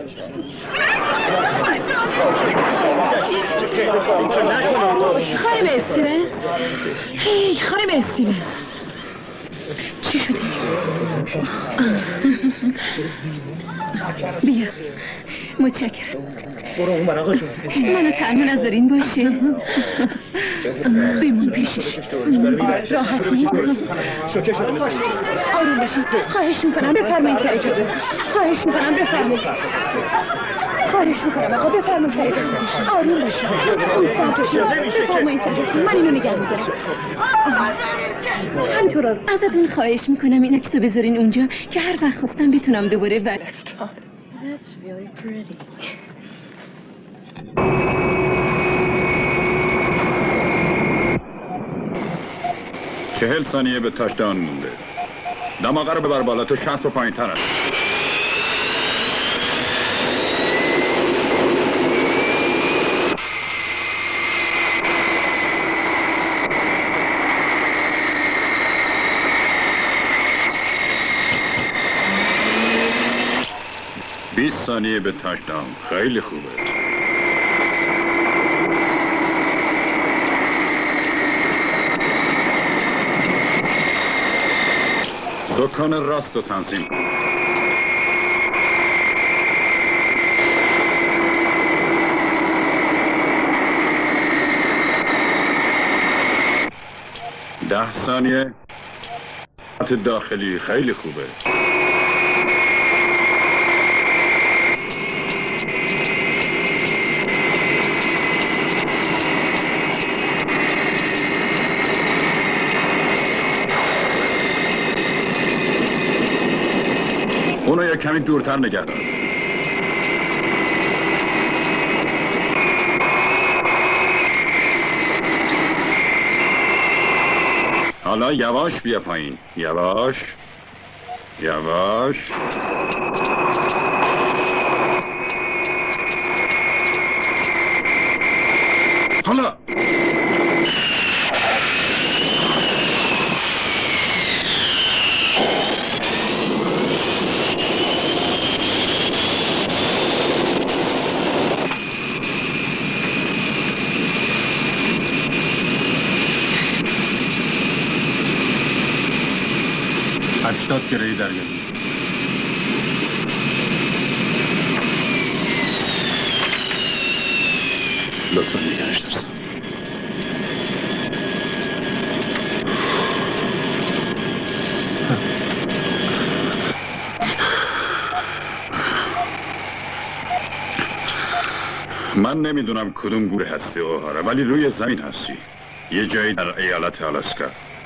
خانم استیونز. هی خانم استیونز. چی شده؟ بیا متشکرم. برو اون برا آقا جون. منو تنها نذارین باشه. بمون پیشش. راحتی. شوکه شده مثل این. آروم باشین. خواهش میکنم بفرمایید سر جاتون. خواهش میکنم بفرمایید. خواهش میکنم آقا بفرمایید سر جاتون. آروم باشین. اون سمتشون. بفرمایید سر جاتون. من اینو نگه میدارم. همینطور ازتون خواهش میکنم این عکسو بذارین اونجا که هر وقت خواستم بتونم دوباره و That's really pretty. چهل ثانیه به تاشداون مونده. دماغه رو ببر بالا. تو شصت و پایین تر هست. بیست ثانیه به تاشداون. خیلی خوبه. سکان راست رو تنظیم کن. ده ثانیه. داخلی خیلی خوبه. اونو یک کمی دورتر نگه دار. حالا یواش بیا پایین. یواش یواش. حالا هشتاد گره دریایی. لطفا نگرش دارسم. من نمیدونم کدوم گوره هستی اوهارا، ولی روی زمین هستی. یه جایی در ایالت آلاسکا.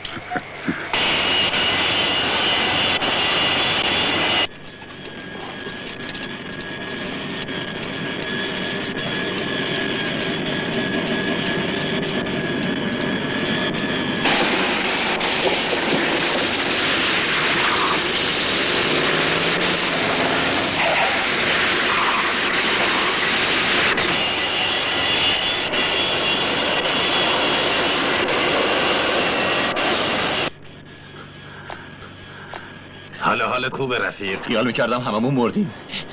حالا حالا خوبه رفیق. خیال میکردم هممون مردیم.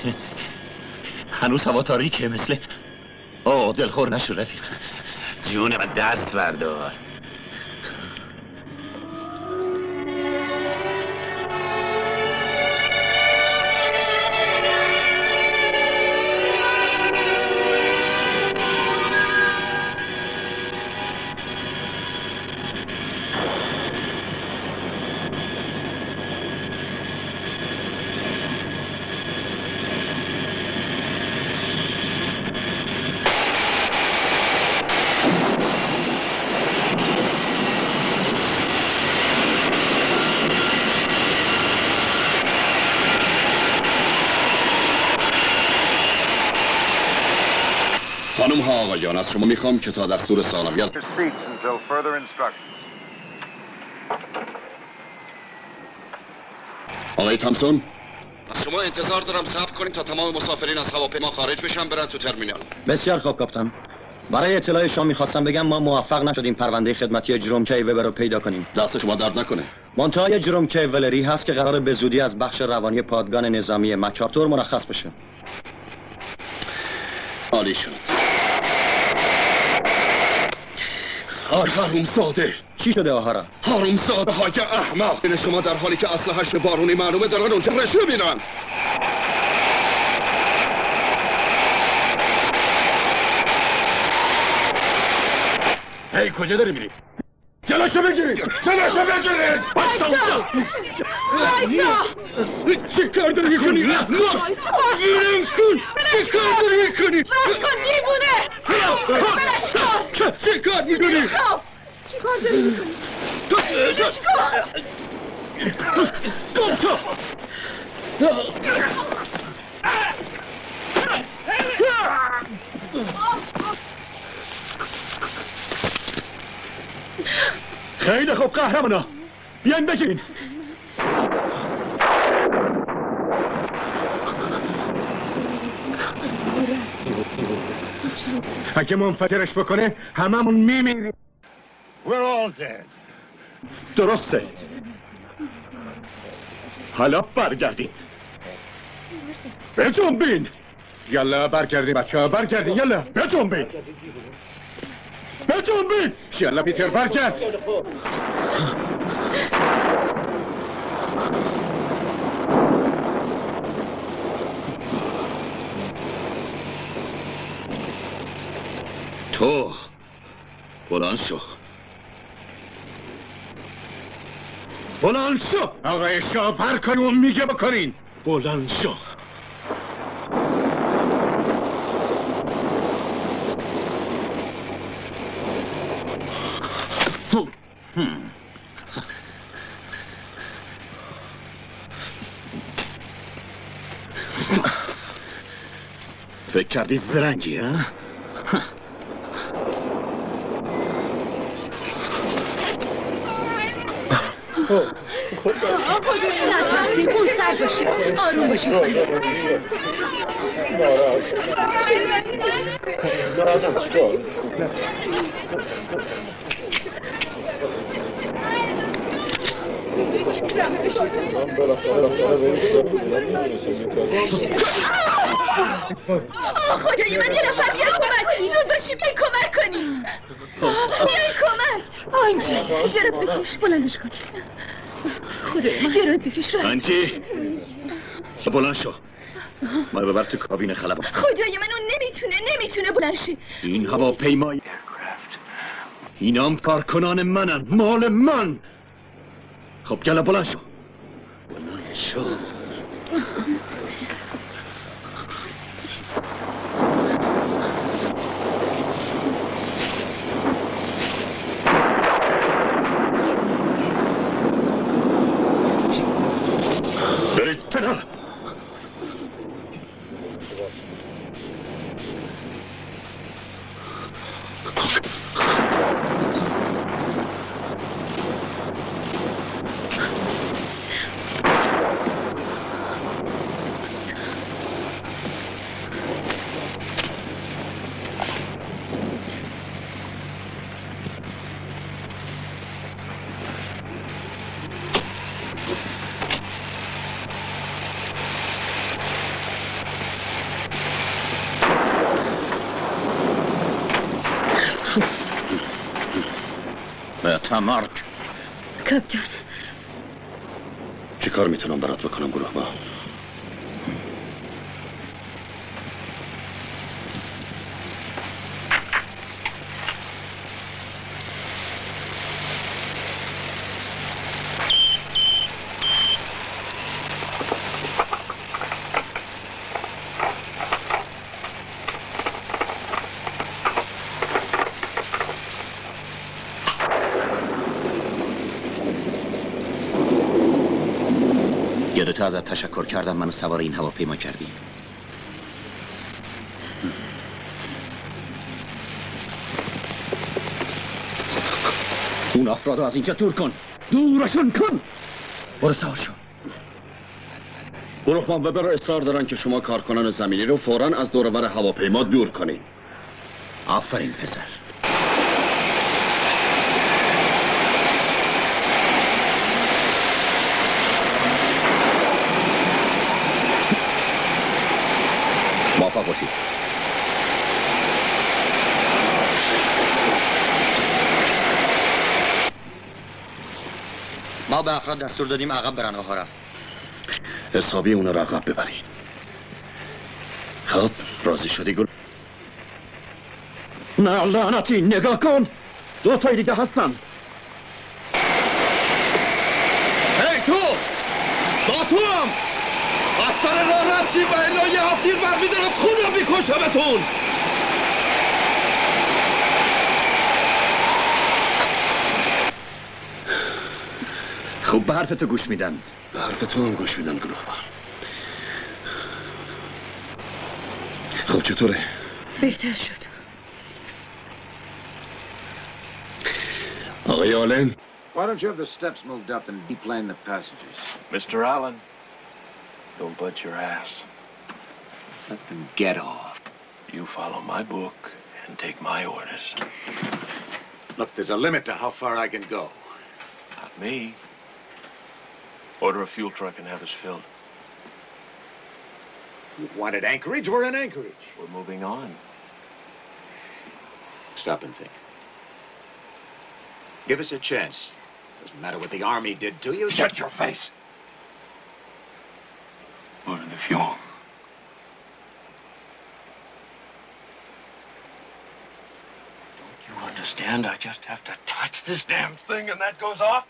هنوز هوا تاریکه مثل آه دلخور نشو رفیق. جون من دست بردار. خانم ها آقایان، از شما میخوام که تا دستور سالمیت آقای تامسون، از شما انتظار دارم صبر کنید تا تمام مسافرین از هواپیما خارج بشن برن تو ترمینال. بسیار خوب کاپیتان. برای اطلاع شما میخواستم بگم ما موفق نشدیم پرونده خدمتی جروم کی وبر رو پیدا کنیم. دست شما درد نکنه. منتهای جروم کی ولری هست که قرار به زودی از بخش روانی پادگان نظامی مکارتور مرخص بشه. عالی شد. هارون زاده. چی شده آهارا؟ هارون زاده های احمق. این شما در حالی که اسلحه‌اش بارونی معلومه دارن اونجا رشوه میدن. هی کجا داری میری؟ جلوشو بگیرید! جلوشو بگیرید! بایستا! بایستا! چه کار داری میکنی؟ بایستا! ویرم کن! چه کار داری میکنی؟ بایست کن دیوونه! بلش کن! چه کار میکنی؟ چه کار داری میکنی؟ بلش کن! گم تو! خیلی خوب قهرمانا، بیاین بگیرین. اگه منفجرش بکنه هممون میمیریم. We're all dead. درسته. حالا برگردین. بجنبین. یلا برگردین بچه ها، برگردین یلا بجنبین. بجنبین. یلا پیتر برگرد. تو بلند شو. بلند شو. آقای شاه هر کاری اون میگه بکنین. بلند شو. فکر کردی زرنگی ها؟ نترسیم، اون سر باشید، آروم باشید. آه خدای من، یه نفر بیار کمک. زود باشی بیای کمک کنی. بیای کمک. آنجی، یه رو بکش، بلندش کن. خدای من درود بکش راحت. انجی بلند شو. ما ببر تو کابین خلبان. خدای من اون نمیتونه نمیتونه بلند شه. این هواپیمای اینام کارکنان منن، مال من. خب گلا بلند شو. بلند شو. برید کنار. مارک کاپیتان چی کار میتونم برات بکنم گروه با؟ یادت ازت تشکر کردم منو سوار این هواپیما کردی. اون افرادو از اینجا دور کن. دورشون کن. برو سوار شو. گروهمان وبر اصرار دارن که شما کارکنان زمینی رو فوراً از دور و بر هواپیما دور کنید. آفرین پسر. موفق باشید. ما به افراد دستور دادیم عقب برن آهارم. حسابی اون رو عقب ببرید. خب راضی شدی گل؟ نه لعنتی نگاه کن. دو تای دیگه هستن. هی تو! با تو هم! از سر راه رد شید و الا یه هفتیر برمیدارم خون رو میکشمتون. خب به حرف تو گوش میدن. به حرف تو هم گوش میدن گروه. خب چطوره؟ بهتر شد. آقای آلن. Why don't you have the steps moved up and deplane the passengers? Mister Allen, don't budge your ass. Let them get off. You follow my book and take my orders. Look, there's a limit to how far I can go. Not me. Order a fuel truck and have us filled. You wanted Anchorage? We're in Anchorage. We're moving on. Stop and think. Give us a chance. Doesn't matter what the Army did to you. Shut your face. Order the fuel. Don't you understand? I just have to touch this damn thing and that goes off?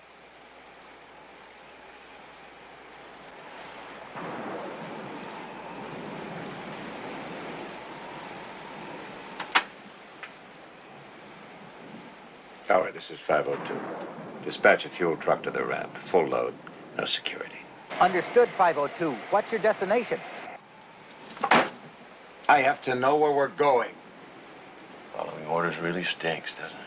Tower, this is five oh two. Dispatch a fuel truck to the ramp. Full load, no security. Understood, five oh two. What's your destination? I have to know where we're going. Following orders really stinks, doesn't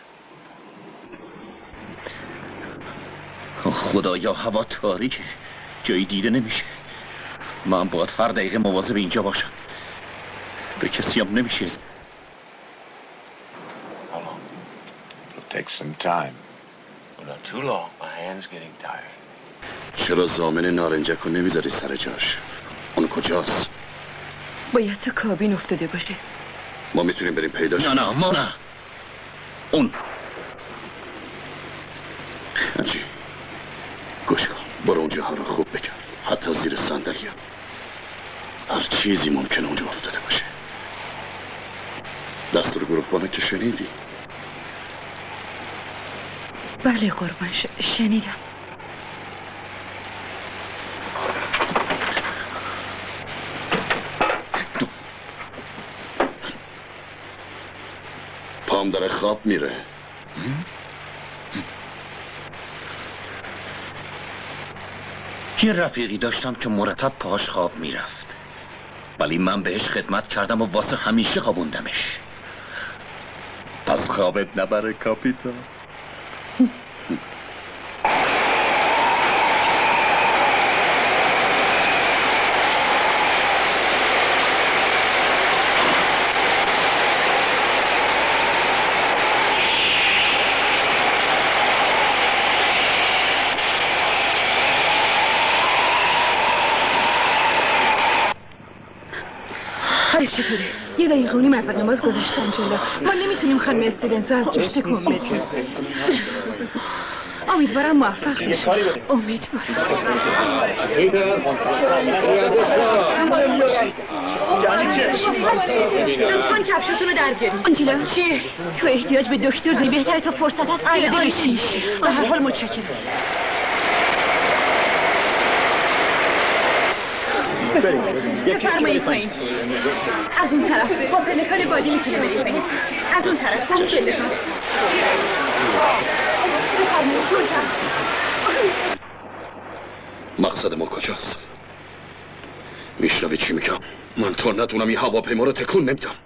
it? خدایا هوا تاریکه. جایی دیده نمیشه. من باید هر دقیقه مواظب اینجا باشم. به کسی هم نمیشه. Take some time. Well, not too long. My hand's getting tired. چرا زامن نارنجک رو نمیذاری سر جاش؟ اون کجاست؟ باید تو کابین افتاده باشه. ما میتونیم بریم پیداش؟ نه نه ما نه. اون. خنجی گوش کن. برو اونجا ها رو خوب بکن، حتی زیر صندلی. هر چیزی ممکنه اونجا افتاده باشه. دستور گروهبانه که شنیدی؟ بله قربان، ش... شنیدم. پام داره خواب میره. یه رفیقی داشتم که مرتب پاش خواب میرفت، ولی من بهش خدمت کردم و واسه همیشه خوابوندمش. پس خوابت نبره کاپیتان. چطوره؟ یه دقیقه و نیم از نماز گذاشتن جلو. ما نمیتونیم خانم استیونسو از جاش تکون بدیم. امیدوارم موفق بشه. امیدوارم. لطفاً کفشتون رو در بیارین. آنجلا چی؟ تو احتیاج به دکتر داری، بهتره تا فرصت هست پیاده بشی. به هر حال متشکرم. بفرمایید پایین. از اون طرف با پلکان بادی میتونی بری پایین. از اون طرف با پلکان. بفرمایید کجا؟ مقصد ما کجاست؟ میشنوی چی میگم؟ من تا نتونم این هواپیما رو تکون نمیدم.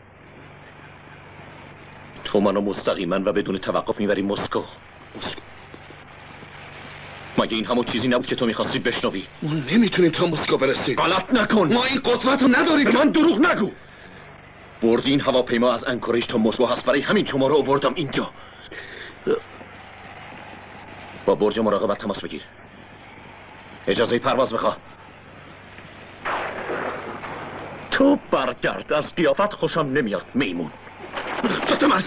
تو منو مستقیما و بدون توقف میبری مسکو. مسکو؟ مگه این همون چیزی نبود که تو میخواستی بشنوی؟ ما نمیتونیم تا مسکو برسیم. غلط نکن. ما این قدرت رو نداریم. من دروغ نگو. بردی این هواپیما از انکوریج تا مسکو هست، برای همین شما رو آوردم اینجا. با برج مراقبت تماس بگیر. اجازه پرواز بخواه. تو برگرد، از قیافت خوشم نمیاد میمون. فتمت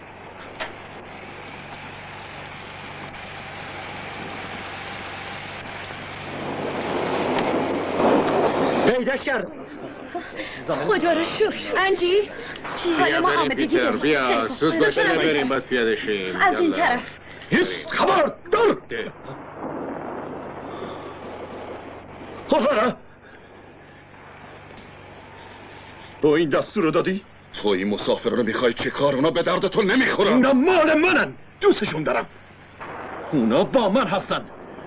پیداش کرد. خدا رو شکر. انجی حالا ما آمده دیدیم. بیا زود باشه بریم باید پیاده شیم. از این طرف. هیس خبر دار. حضره تو این دستور رو دادی؟ تو این مسافر رو میخوای چه کار؟ اونا به درد تو نمیخورن. اونا مال منن، دوستشون دارم. اونا با من هستن.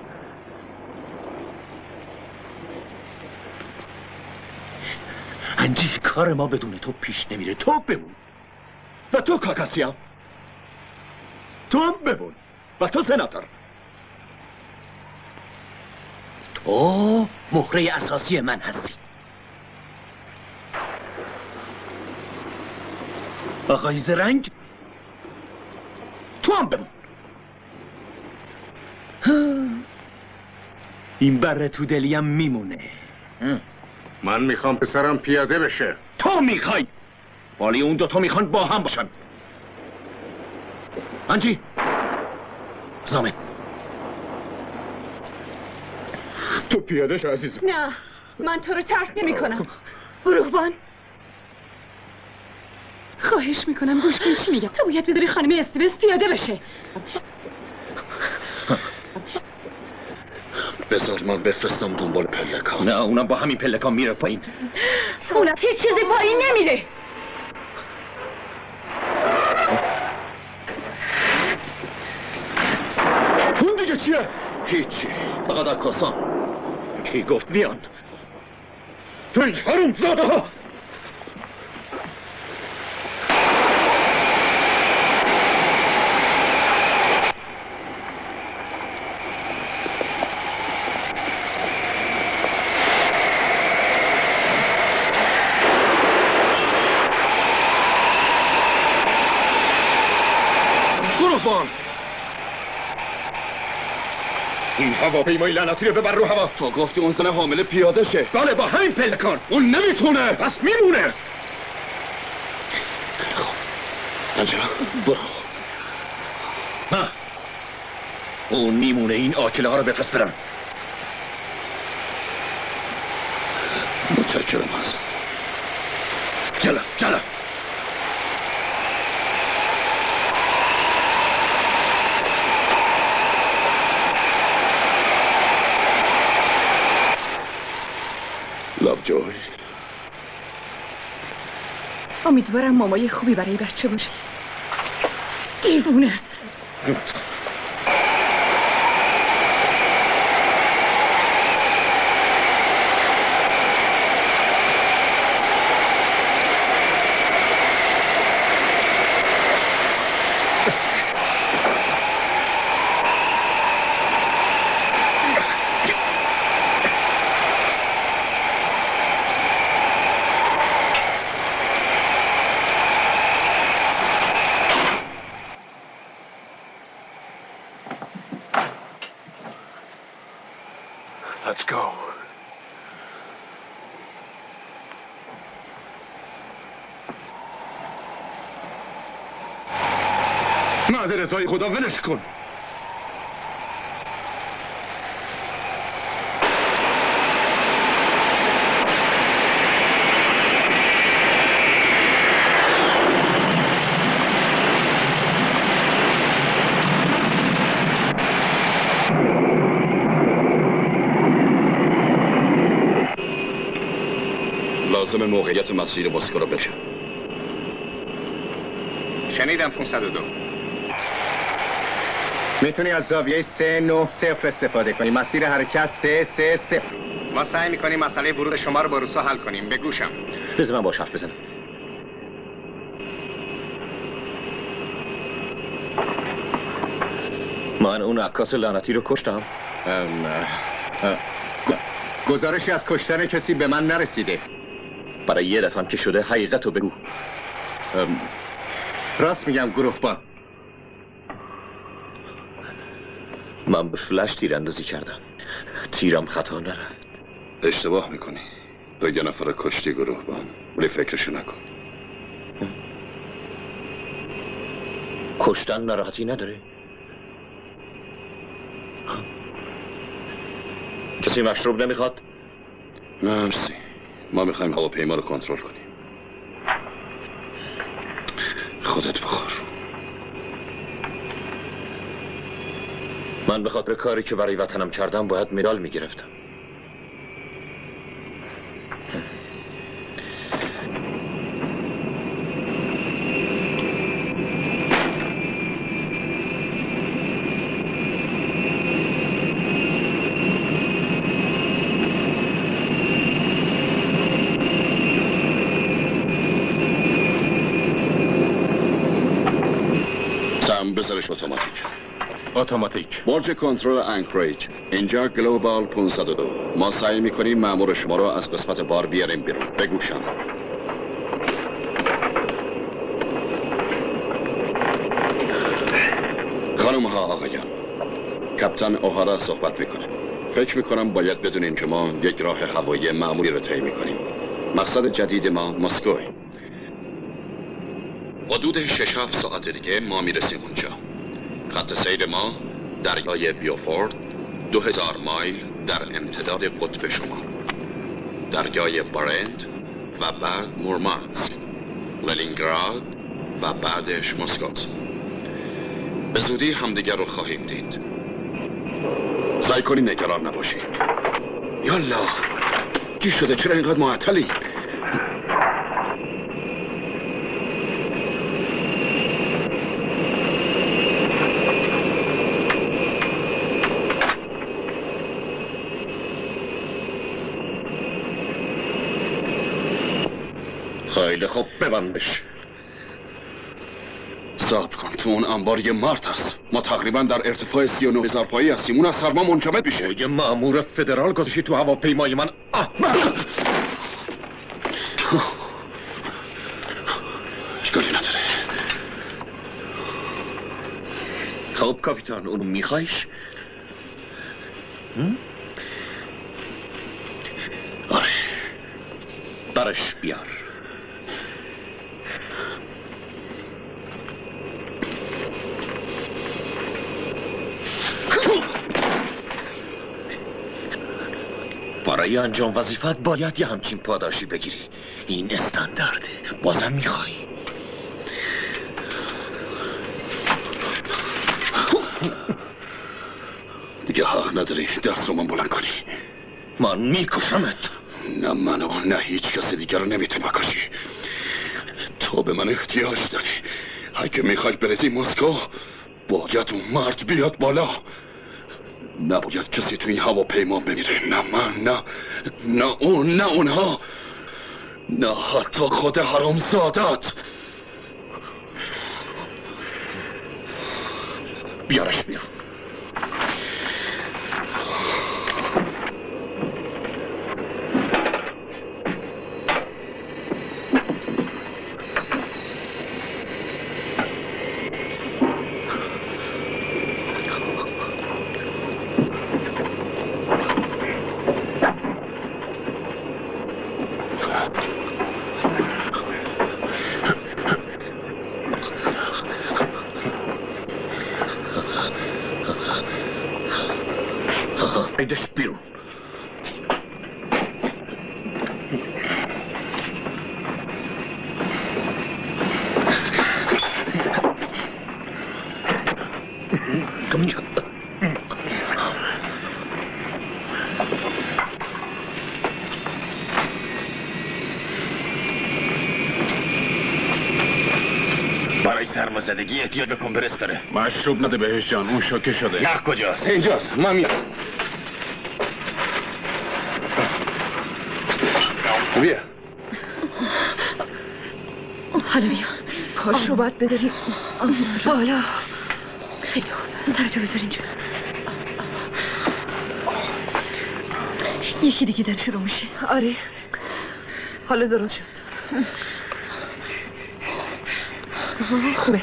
انجی کار ما بدون تو پیش نمیره. تو بمون و تو کاکاسیا تو هم بمون و تو سناتور. تو مهره اساسی من هستی. آقای زرنگ تو هم بمون. این بره تو دلیم میمونه. من میخوام پسرم پیاده بشه. تو میخوای، ولی اون دو تا میخوان با هم باشن. انجی زامن تو پیاده شو عزیزم. نه من تو رو ترک نمی کنم. گروهبان خواهش میکنم گوش کن چی میگم. تو باید بذاری خانم استیونز پیاده بشه. بذار من بفرستم دنبال پلکان. نه اونم با همین پلکان میره پایین. اونم هیچ چیزی پایین نمیره. اون دیگه چیه؟ هیچی، فقط عکاسان. کی گفت میان؟ تو این حروم زاده ها. این هواپیمای لعنتی رو ببر رو هوا. تو گفتی اون زن حامله پیاده شه. بله با همین پلکان. اون نمیتونه. پس میمونه. خیلی خوب انجلا برو. ها اون میمونه. این آکله ها رو بفرست برن. متشکرم حسن. جلو جلو. لابجوی، امیدوارم مامای خوبی برای بچه باشی. دیوونه. Let's go. نادر رضای خدا ولش کن. لازم موقعیت مسیر مسکو رو بشه. شنیدم پانصد و دو. میتونی از زاویه سه نه صفر استفاده کنی. مسیر حرکت سه سه صفر. ما سعی میکنیم مسئله ورود شما رو با روسا حل کنیم. به گوشم. بذار من باش حرف بزنم. من اون عکاس لعنتی رو کشتم. گزارشی از کشتن کسی به من نرسیده. برای یه دفعه که شده حقیقت رو بگو. راست میگم گروهبان. من به فلش تیراندازی کردم. تیرم خطا نرفت. اشتباه میکنی. تو یه نفر کشتی گروهبان، ولی فکرشو نکن. کشتن ناراحتی نداره؟ کسی مشروب نمیخواد؟ نه مرسی. ما میخوایم هواپیما رو کنترل کنیم. خودت بخور. من به خاطر کاری که برای وطنم کردم باید مدال میگرفتم. بذارش اتوماتیک. اتوماتیک. برج کنترل انکریج. اینجا گلوبال پانصد و دو. ما سعی میکنیم مأمور شما رو از قسمت بار بیاریم بیرون. بگوشم. خانم ها آقایان، کاپیتان اوهارا صحبت میکنه. فکر میکنم باید بدونین که ما یک راه هوایی معمولی رو طی میکنیم. مقصد جدید ما مسکوه. حدود شش هفت ساعت دیگه ما میرسیم اونجا. خط سیر ما دریای بیوفورد، دو هزار مایل در امتداد قطب شما، دریای بارنت و بعد مورمانسک، لنینگراد و بعدش مسکو. به زودی همدیگر رو خواهیم دید. سعی کنی نگران نباشی. یالا چی شده؟ چرا اینقدر معطلی؟ خیلی خوب ببندش. صبر کن، تو اون انبار یه مرد هست. ما تقریبا در ارتفاع سی و نه هزار پایی هستیم. اون از سرما منجمد میشه. یه مأمور فدرال گذاشتی تو هواپیمای من. احمق. اشکالی نداره. خب کاپیتان، اونو میخوایش؟ آره، برش بیار. برای انجام وظیفت باید یه همچین پاداشی بگیری. این استاندارده. بازم میخوای؟ دیگه حق نداری دست رو من بلند کنی. من میکشمت. نه منو نه هیچ کسی دیگر رو نمیتونی بکشی. تو به من احتیاج داری. اگه میخوای برسی مسکو باید اون مرد بیاد بالا. نباید کسی تو این هواپیما بمیره. نه من نه نه اون نه اونها نه حتی خود حرامزادت. بیارش بیرون. بدش بیرون. برای سرمازدگی احتیاج به کمپرس داره. مشروب نده بهش جان، اون شوکه شده. یخ کجاست؟ اینجاست، من میام. بیا. حالا بیا. پاش رو باید بداری بالا. خیلی خوب. سرتو بذار اینجا. یکی دیگه داره شروع میشه. آره. حالا درست شد. خوبه.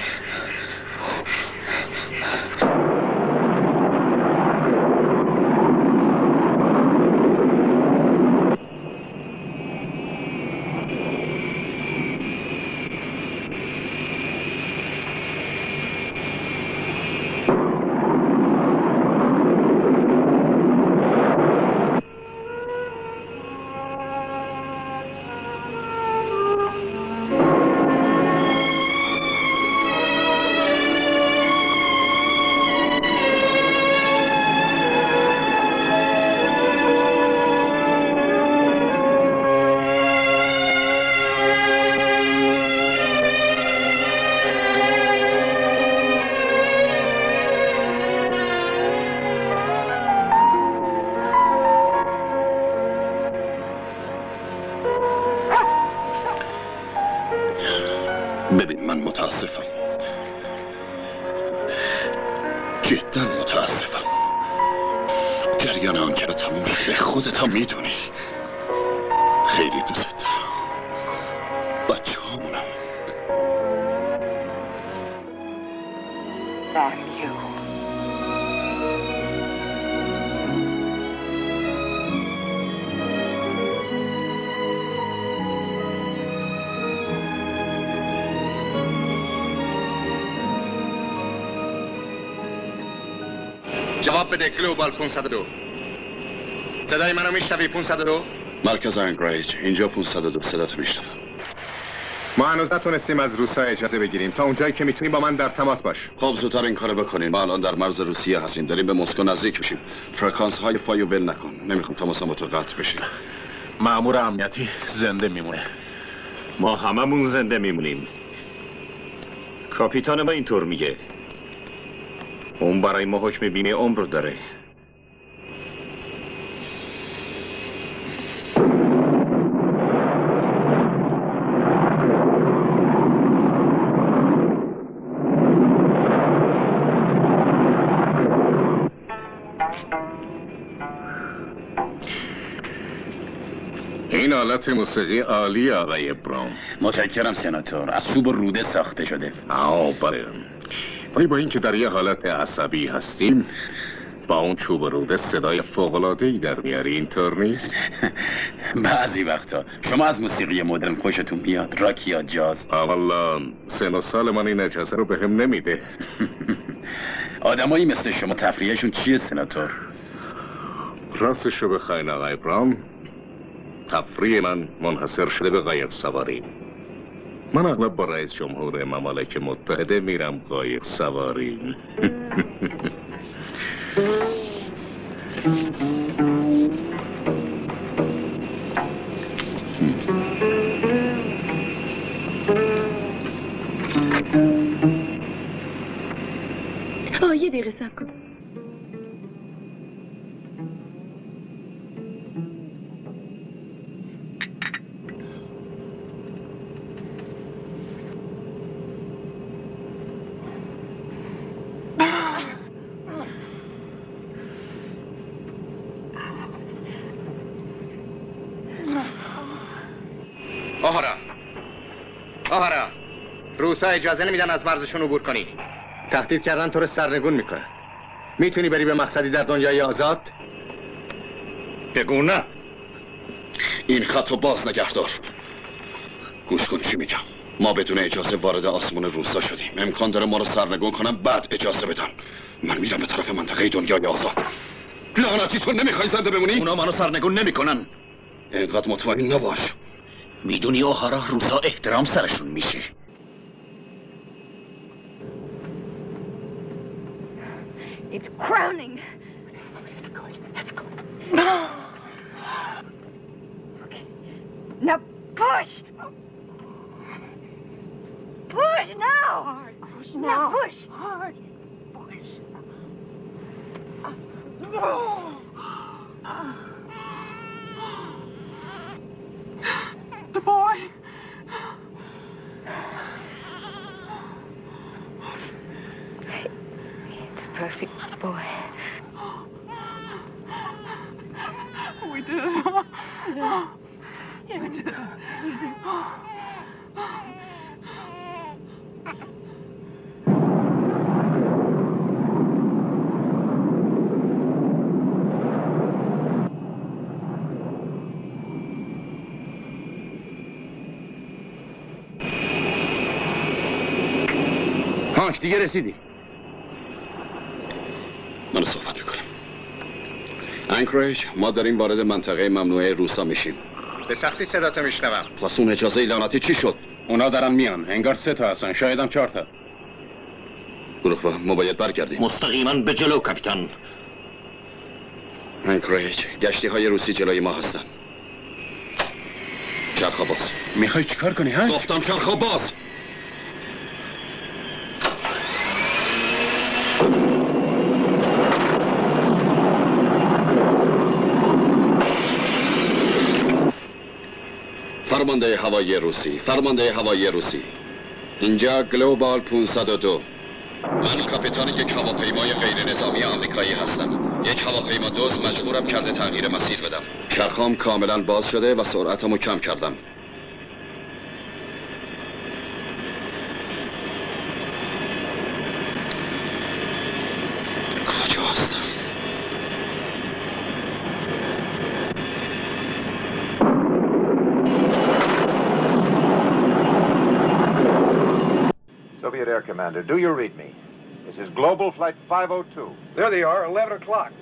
ببین من متاسفم، جدا متاسفم. جریان آنچه را تموم شده خودت هم میدونی. خیلی دوست دارم. بچه هامونم. جواب بده گلوبال پانصد و دو. صدای منو میشنوی پانصد و دو؟ مرکز انگریج اینجا پانصد و دو. صداتو میشنوم. ما هنوز نتونستیم از روسا اجازه بگیریم. تا اونجایی که میتونیم با من در تماس باش. خب زودتر این کارو بکنین. ما الان در مرز روسیه هستیم. داریم به مسکو نزدیک میشیم. فرکانس های فایو ول نکن. نمیخوام تماسم با تو قطع بشه. مأمور امنیتی زنده میمونه. ما هممون زنده میمونیم. کاپیتان ما اینطور میگه. اون برای ما حکم بیمه عمر داره. این آلت موسیقی عالی آقای ابرام. متشکرم سناتور. از چوب روده ساخته شده. آه بله. ولی با اینکه در یه حالت عصبی هستیم با اون چوب روده صدای فوق‌العاده‌ای در میاری، اینطور نیست؟ بعضی وقتا شما از موسیقی مدرن خوشتون میاد، راک یا جاز؟ اولا سن و سال من این اجازه رو بهم نمیده. آدمایی مثل شما تفریحشون چیه سناتور؟ راستشو بخواین آقای برام، تفریح من منحصر شده به قایق سواری. من اغلب با رئیس جمهور ممالک متحده میرم قایق سواری. آه یه دقیقه صبر کن. آهارا آهارا روسا اجازه نمیدن از مرزشون عبور کنی. تهدید کردن تو رو سرنگون میکنه. میتونی بری به مقصدی در دنیای آزاد؟ بگو نه. این خط رو باز نگهدار. گوش کن چی میگم. ما بدون اجازه وارد آسمون روسا شدیم. امکان داره ما رو سرنگون کنن بعد اجازه بدن. من میرم به طرف منطقه دنیای آزاد. لعنتی تو نمیخوای زنده بمونی؟ اونا منو سرنگون نمیکنن. اینقدر مطمئن نباش. میدونی آهارا روسا احترام سرشون میشه. It's crowning. Let's go. Let's go. Okay. Now push. Push now. Hard. Push now. Now push. Hard. Push. The boy. Perfect boy. We did it. Yeah. Yeah, we did it. هانک دیگه رسیدی. من صحبت میکنم. انکریج، ما داریم وارد منطقه ممنوعه روسا میشیم. به سختی صداتو میشنوم. پس اون اجازه لعنتی چی شد؟ اونا دارن میان. انگار سه تا هستن، شاید هم چهار تا. گروه ما باید برگردیم. مستقیما به جلو کاپیتان. انکریج، گشتی های روسی جلوی ما هستن. چرخا باز. میخوای چیکار کنی ها؟ گفتم چرخا باز. فرمانده هوایی روسی، فرمانده هوایی روسی، اینجا گلوبال پانصد و دو. من کاپیتان یک هواپیمای غیر نظامی آمریکایی هستم. یک هواپیما دوست مجبورم کرده تغییر مسیر بدم. چرخام کاملا باز شده و سرعتمو کم کردم. کجا هستم؟ Soviet Air Commander, do you read me? This is Global Flight five oh two. There they are, eleven o'clock.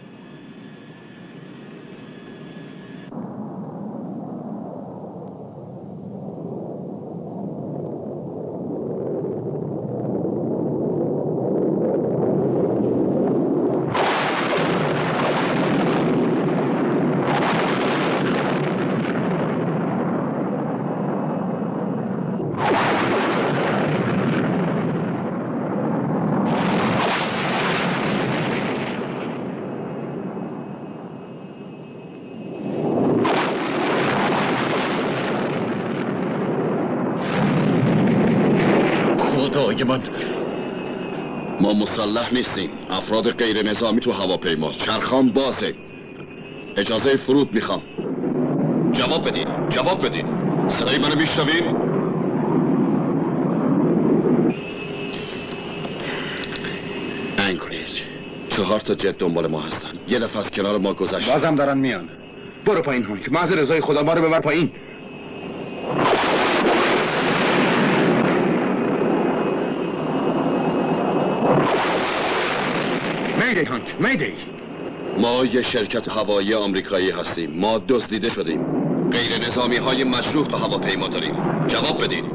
من ما مسلح نیستیم. افراد غیر نظامی تو هواپیما. چرخام بازه. اجازه فرود میخوام. جواب بدین. جواب بدین. صدای منو میشنوین؟ انکریج، چهار تا جت دنبال ما هستن. یه دفعه از کنار ما گذشت. بازم دارن میان. برو پایین هانک. محض رضای خدا ما رو ببر پایین. میدی هانک، میدی. ما یه شرکت هوایی آمریکایی هستیم. ما دزدیده شدیم. غیر نظامی های مجروح به هواپیما داریم. جواب بدین.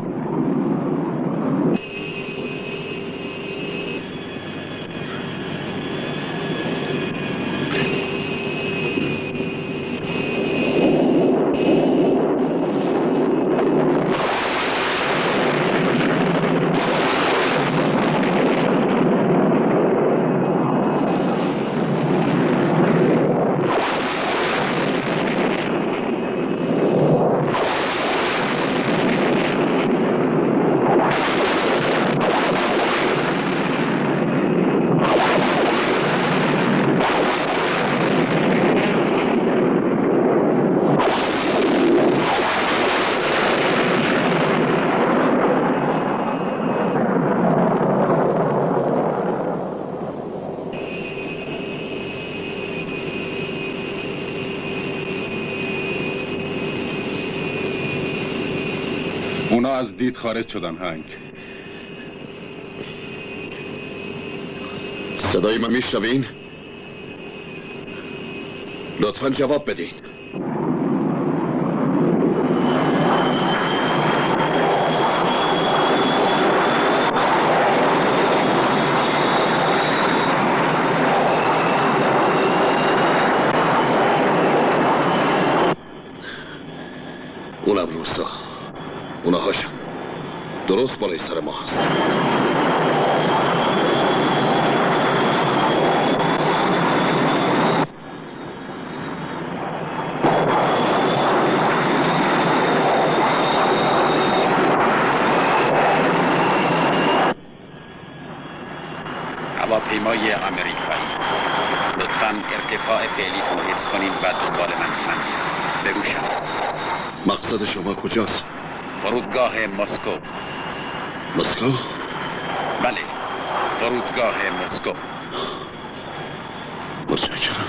اونا از دید خارج شدن هنگ. صدای من میشنوین؟ لطفاً جواب بدین. اونم روسا. اونا هاشم درست بالای سر ما هست. هواپیمای آمریکایی، لطفاً ارتفاع فعلیتون رو حفظ کنین و دنبال من بمانید. بگوشم. مقصد شما کجاست؟ فرودگاه مسکو. مسکو؟ بله، فرودگاه مسکو. متشکرم.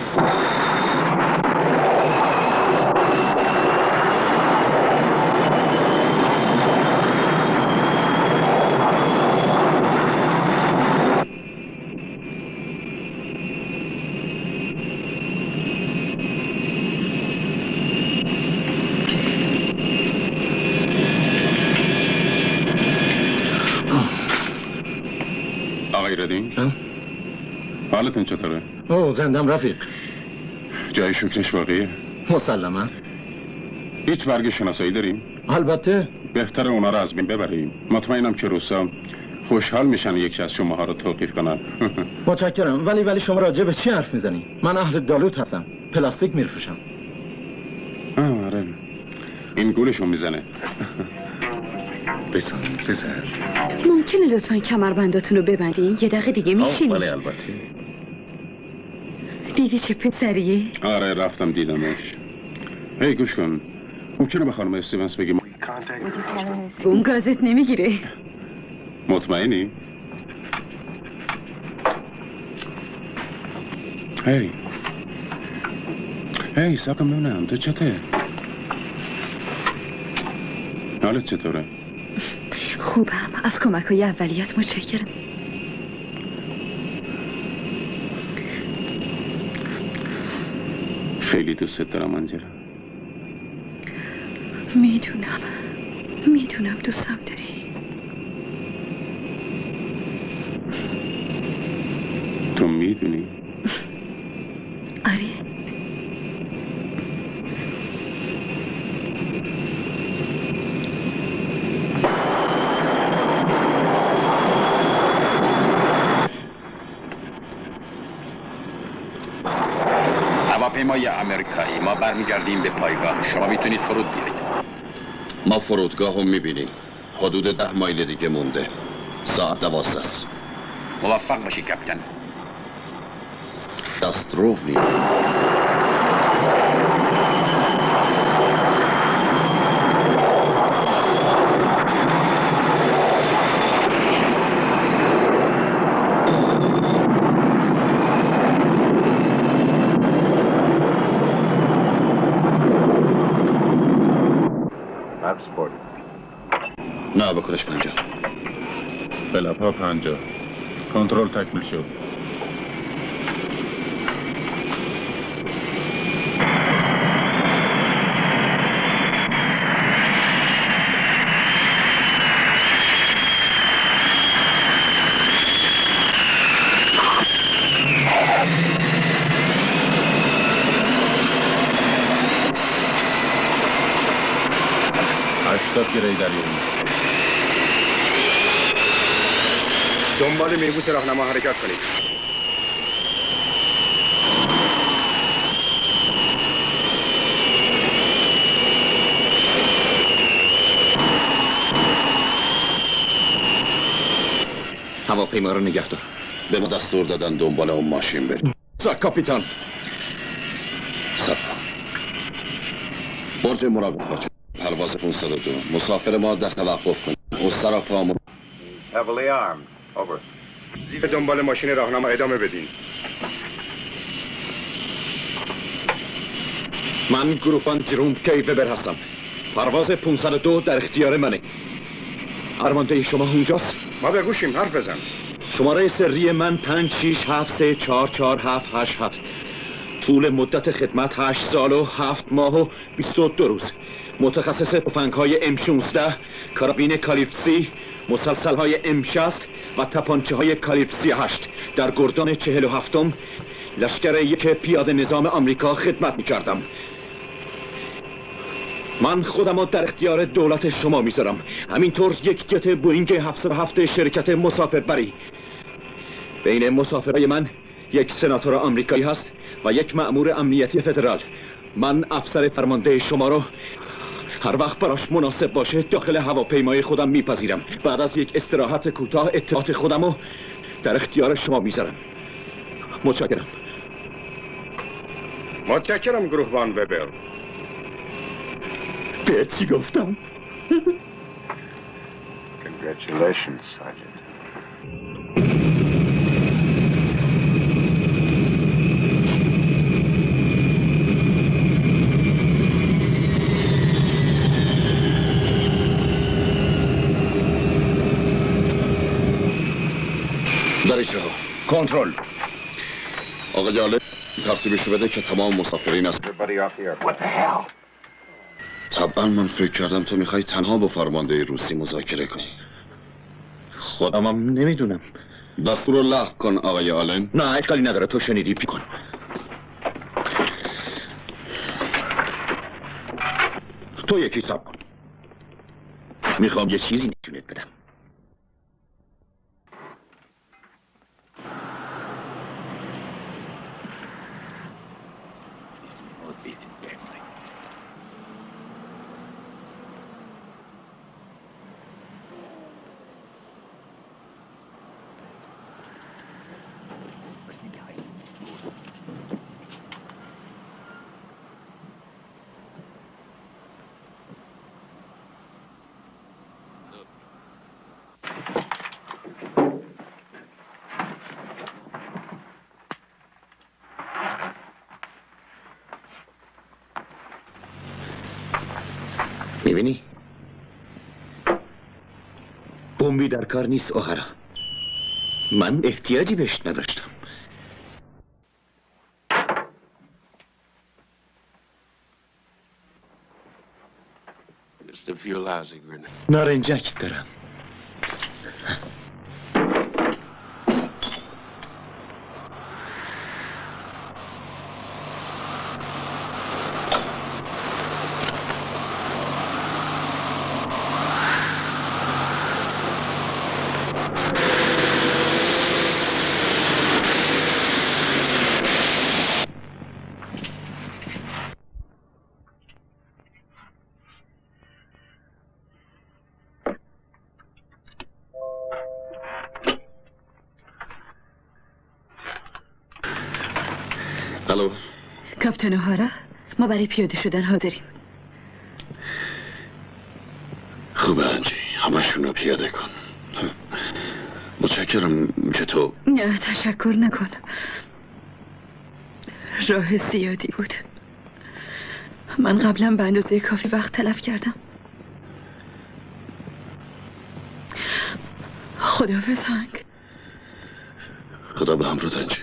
حالتون چطوره؟ اوه زندم رفیق. جای شکرش واقعیه؟ مسلما. هیچ برگ شناسایی داریم؟ البته. بهتره اونا رو از بین ببریم. مطمئنم که روسا خوشحال میشن یکی از شماها رو توقیف کنن. متشکرم، ولی ولی شما راجع به چی حرف میزنی؟ من اهل دالوت هستم. پلاستیک میفروشم. آره. این گولشون میزنه. بزن بزن. ممکنه لطفاً کمربنداتون رو ببندین؟ یه دقیقه دیگه میشینی؟ بله البته. دیدی چه پسریه؟ آره رفتم دیدمش. هی گوش کن. ممکنه به خانم استیونز بگیم اون گازت نمیگیره. مطمئنی؟ هی هی ساکم ببینم تو چته؟ حالت چطوره؟ خوبم. از کمک های اولیت متشکرم. خیلی دوست دارم آنجلا. میدونم میدونم دوستم داری. تو میدونی؟ آره. هواپیمای آمریکایی، ما برمیگردیم به پایگاه. شما میتونید فرود بیایید. ما فرودگاه هم میبینیم. حدود ده مایل دیگه مونده. ساعت دوازده است. موفق باشی کپتن. دستروفنی. نه بکنش پنجاه. بلپا پنجاه. کنترل تکمیل شد. دادگیری دریایی دنبال میبوس راهنما حرکت کنید. هواپیما رو نگه دار. به ما دستور دادن دنبال اون ماشین بریم. سا کاپیتان. سب برج مراقبت پرواز پانصد و دو. مسافر ما دست توقف کنید. او سراپامون Heavily armed. Over. به دنبال ماشین راهنما ادامه بدین. من گروپان جروم کیوبر هستم. پرواز پانصد و دو در اختیار منه. ارمانده شما اونجاست؟ ما به گوشیم، حرف بزن. شماره سری من پنج شیش هفت سه چهار چهار هفت هشت هفت. طول مدت خدمت هشت سال و هفت ماه و بیست و دو روز. متخصص تفنگ های ام شانزده، کارابین کالیبر مسلسل های ام شصت و تپانچه های کالیبر هشت. در گردان چهل و هفتم لشکر یک پیاده نظام آمریکا خدمت می کردم. من خودم در اختیار دولت شما میذارم. همینطور یک جت بوینگ هفتصد و هفت شرکت مسافربری. بین مسافرای من یک سناتور آمریکایی هست و یک مأمور امنیتی فدرال. من افسر فرمانده شما رو هر وقت براش مناسب باشه داخل هواپیمای خودم میپذیرم. بعد از یک استراحت کوتاه اطلاعات خودم رو در اختیار شما میذارم. متشکرم. متشکرم گروهبان وبر. به چی گفتم؟ Congratulations, Sergeant. دریچه ها کنترل. آقا جالب ترتیبشو بده که تمام مسافرین است. طبعا من فکر کردم تو میخوای تنها با فرمانده روسی مذاکره کنی. خودم هم نمیدونم. دستور رو لغو کن آقای آلن. نه اشکالی نداره، تو شنیدی، پی کن. تو یکی صبر کن. میخوام یه چیزی نشونت بدم. میبینی؟ بمبی در کار نیست اوهرا. من احتیاجی بهش نداشتم. نارنجک دارم. الو کاپتان اوهارا، ما برای پیاده شدن حاضریم. خوبه انجی، همشون رو پیاده کن. متشکرم. چطور؟ نه تشکر نکن. راه زیادی بود. من قبلا به اندازه کافی وقت تلف کردم. خداحافظ هنگ. خدا به همراه انجی.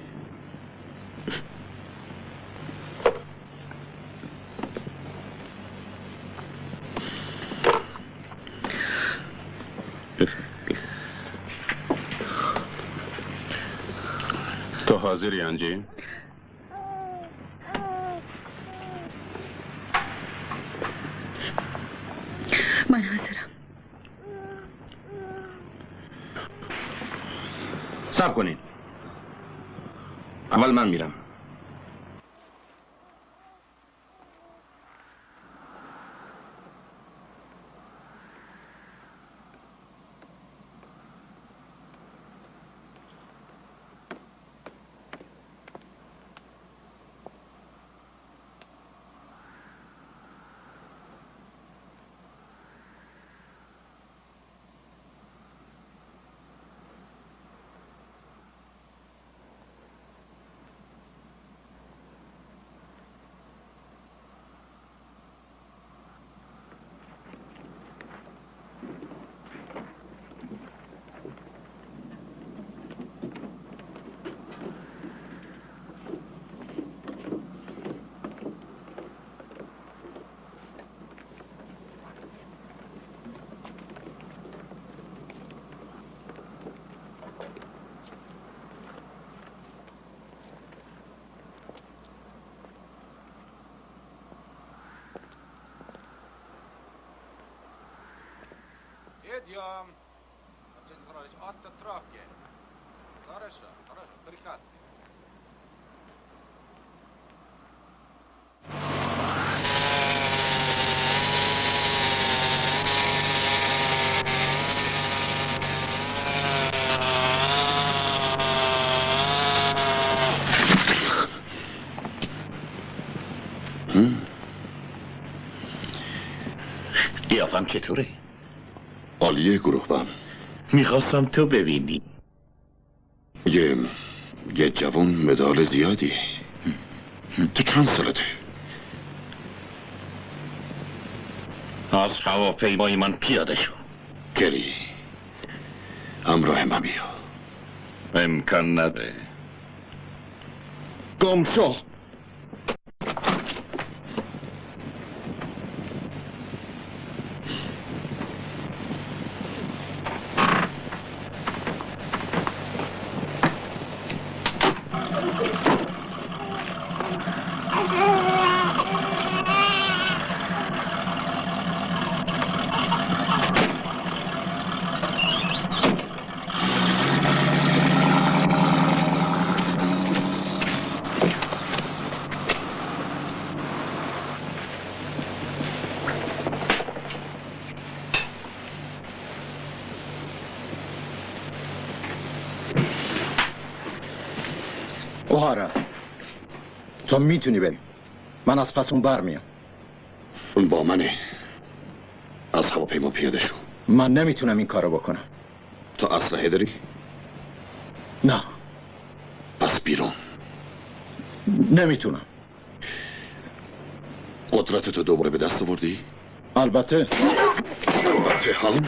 تو حاضری انجی؟ من حاضرم. صبر کنین. اول من میرم. Идем. Арсений Николаевич, от травки. Хорошо, хорошо, прекрасно. قیافم چطوره؟ عالیه گروهبان. میخواستم تو ببینی. یه یه جوان مدال زیادی. تو چند سالته؟ از هواپیمای من پیاده شو. گری همراه من بیا. امکان نداره. گم شو. اوهارا تو میتونی بری. من از پس اون بر میام. اون با منه. از هواپیما پیاده شو. من نمیتونم این کارو بکنم. تو اسلحه داری؟ نه. پس بیرون. نمیتونم. قدرت تو دوباره به دست آوردی؟ البته. البته ها؟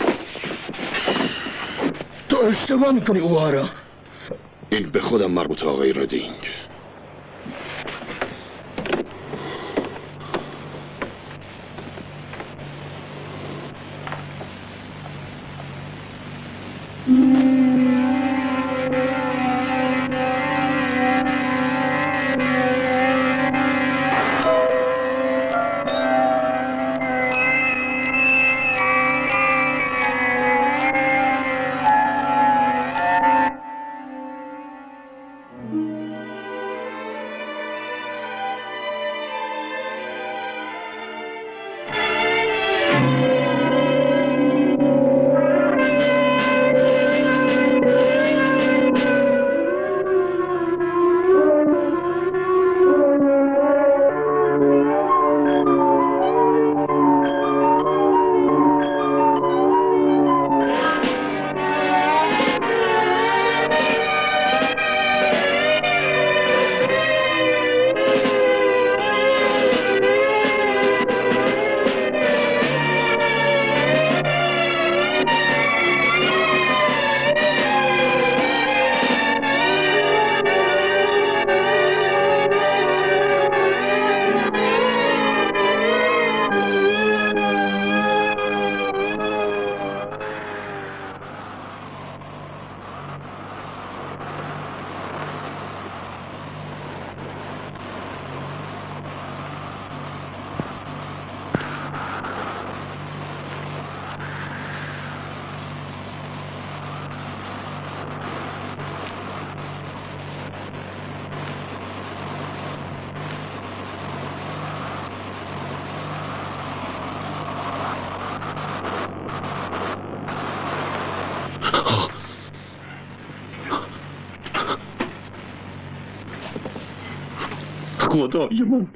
تو اشتباه میکنی اوهارا. این به خودم مربوط آقای ردینگ. خدایمون.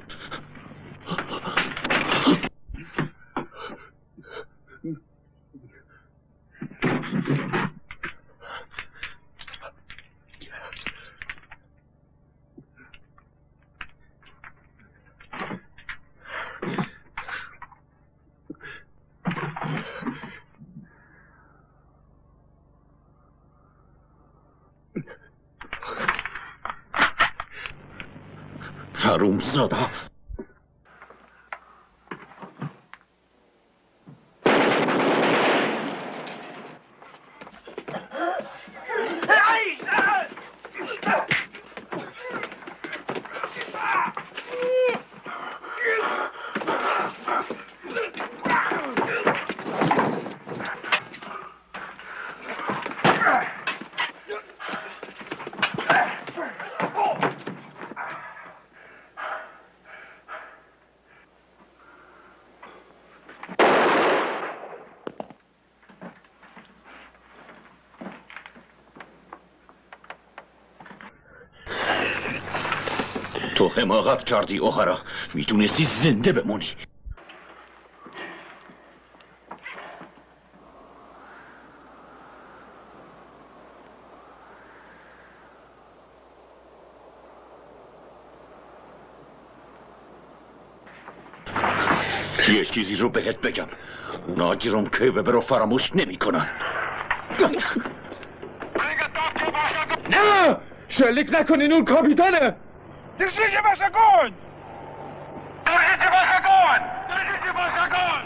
حروم زاده. تو حماقت کردی اوهارا. میتونستی زنده بمونی. یه چیزی رو بهت بگم. اونا جرم کیوبر رو فراموش نمی کنن. نه! شلیک نکنین، اون کاپیتانه. Держите ваш огонь! Держите ваш огонь! Держите ваш огонь!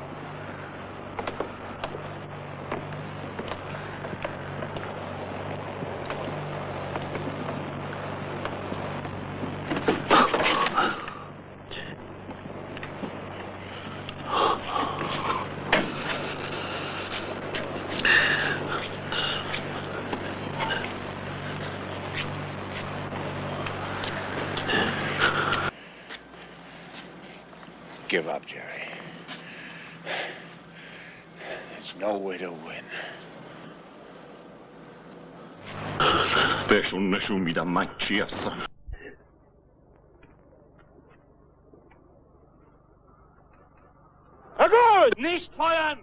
Give up, Jerry. There's no way to win. بهشون نشون میدم من چی هستم. Огонь! Nicht feuern!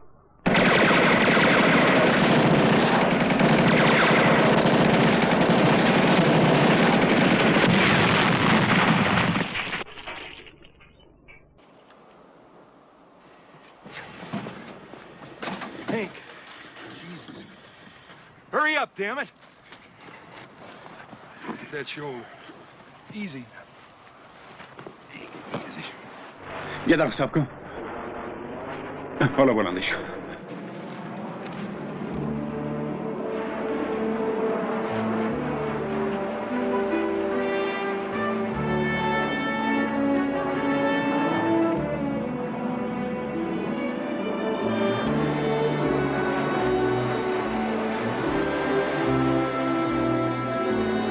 Hank. Jesus. Hurry up, damn it. That shoulder. Easy. Easy. یه دقیقه صبر کن. حالا بلندش کن.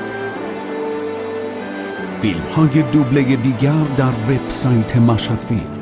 فیلم های دوبله دیگر در وبسایت مشهد فیلم.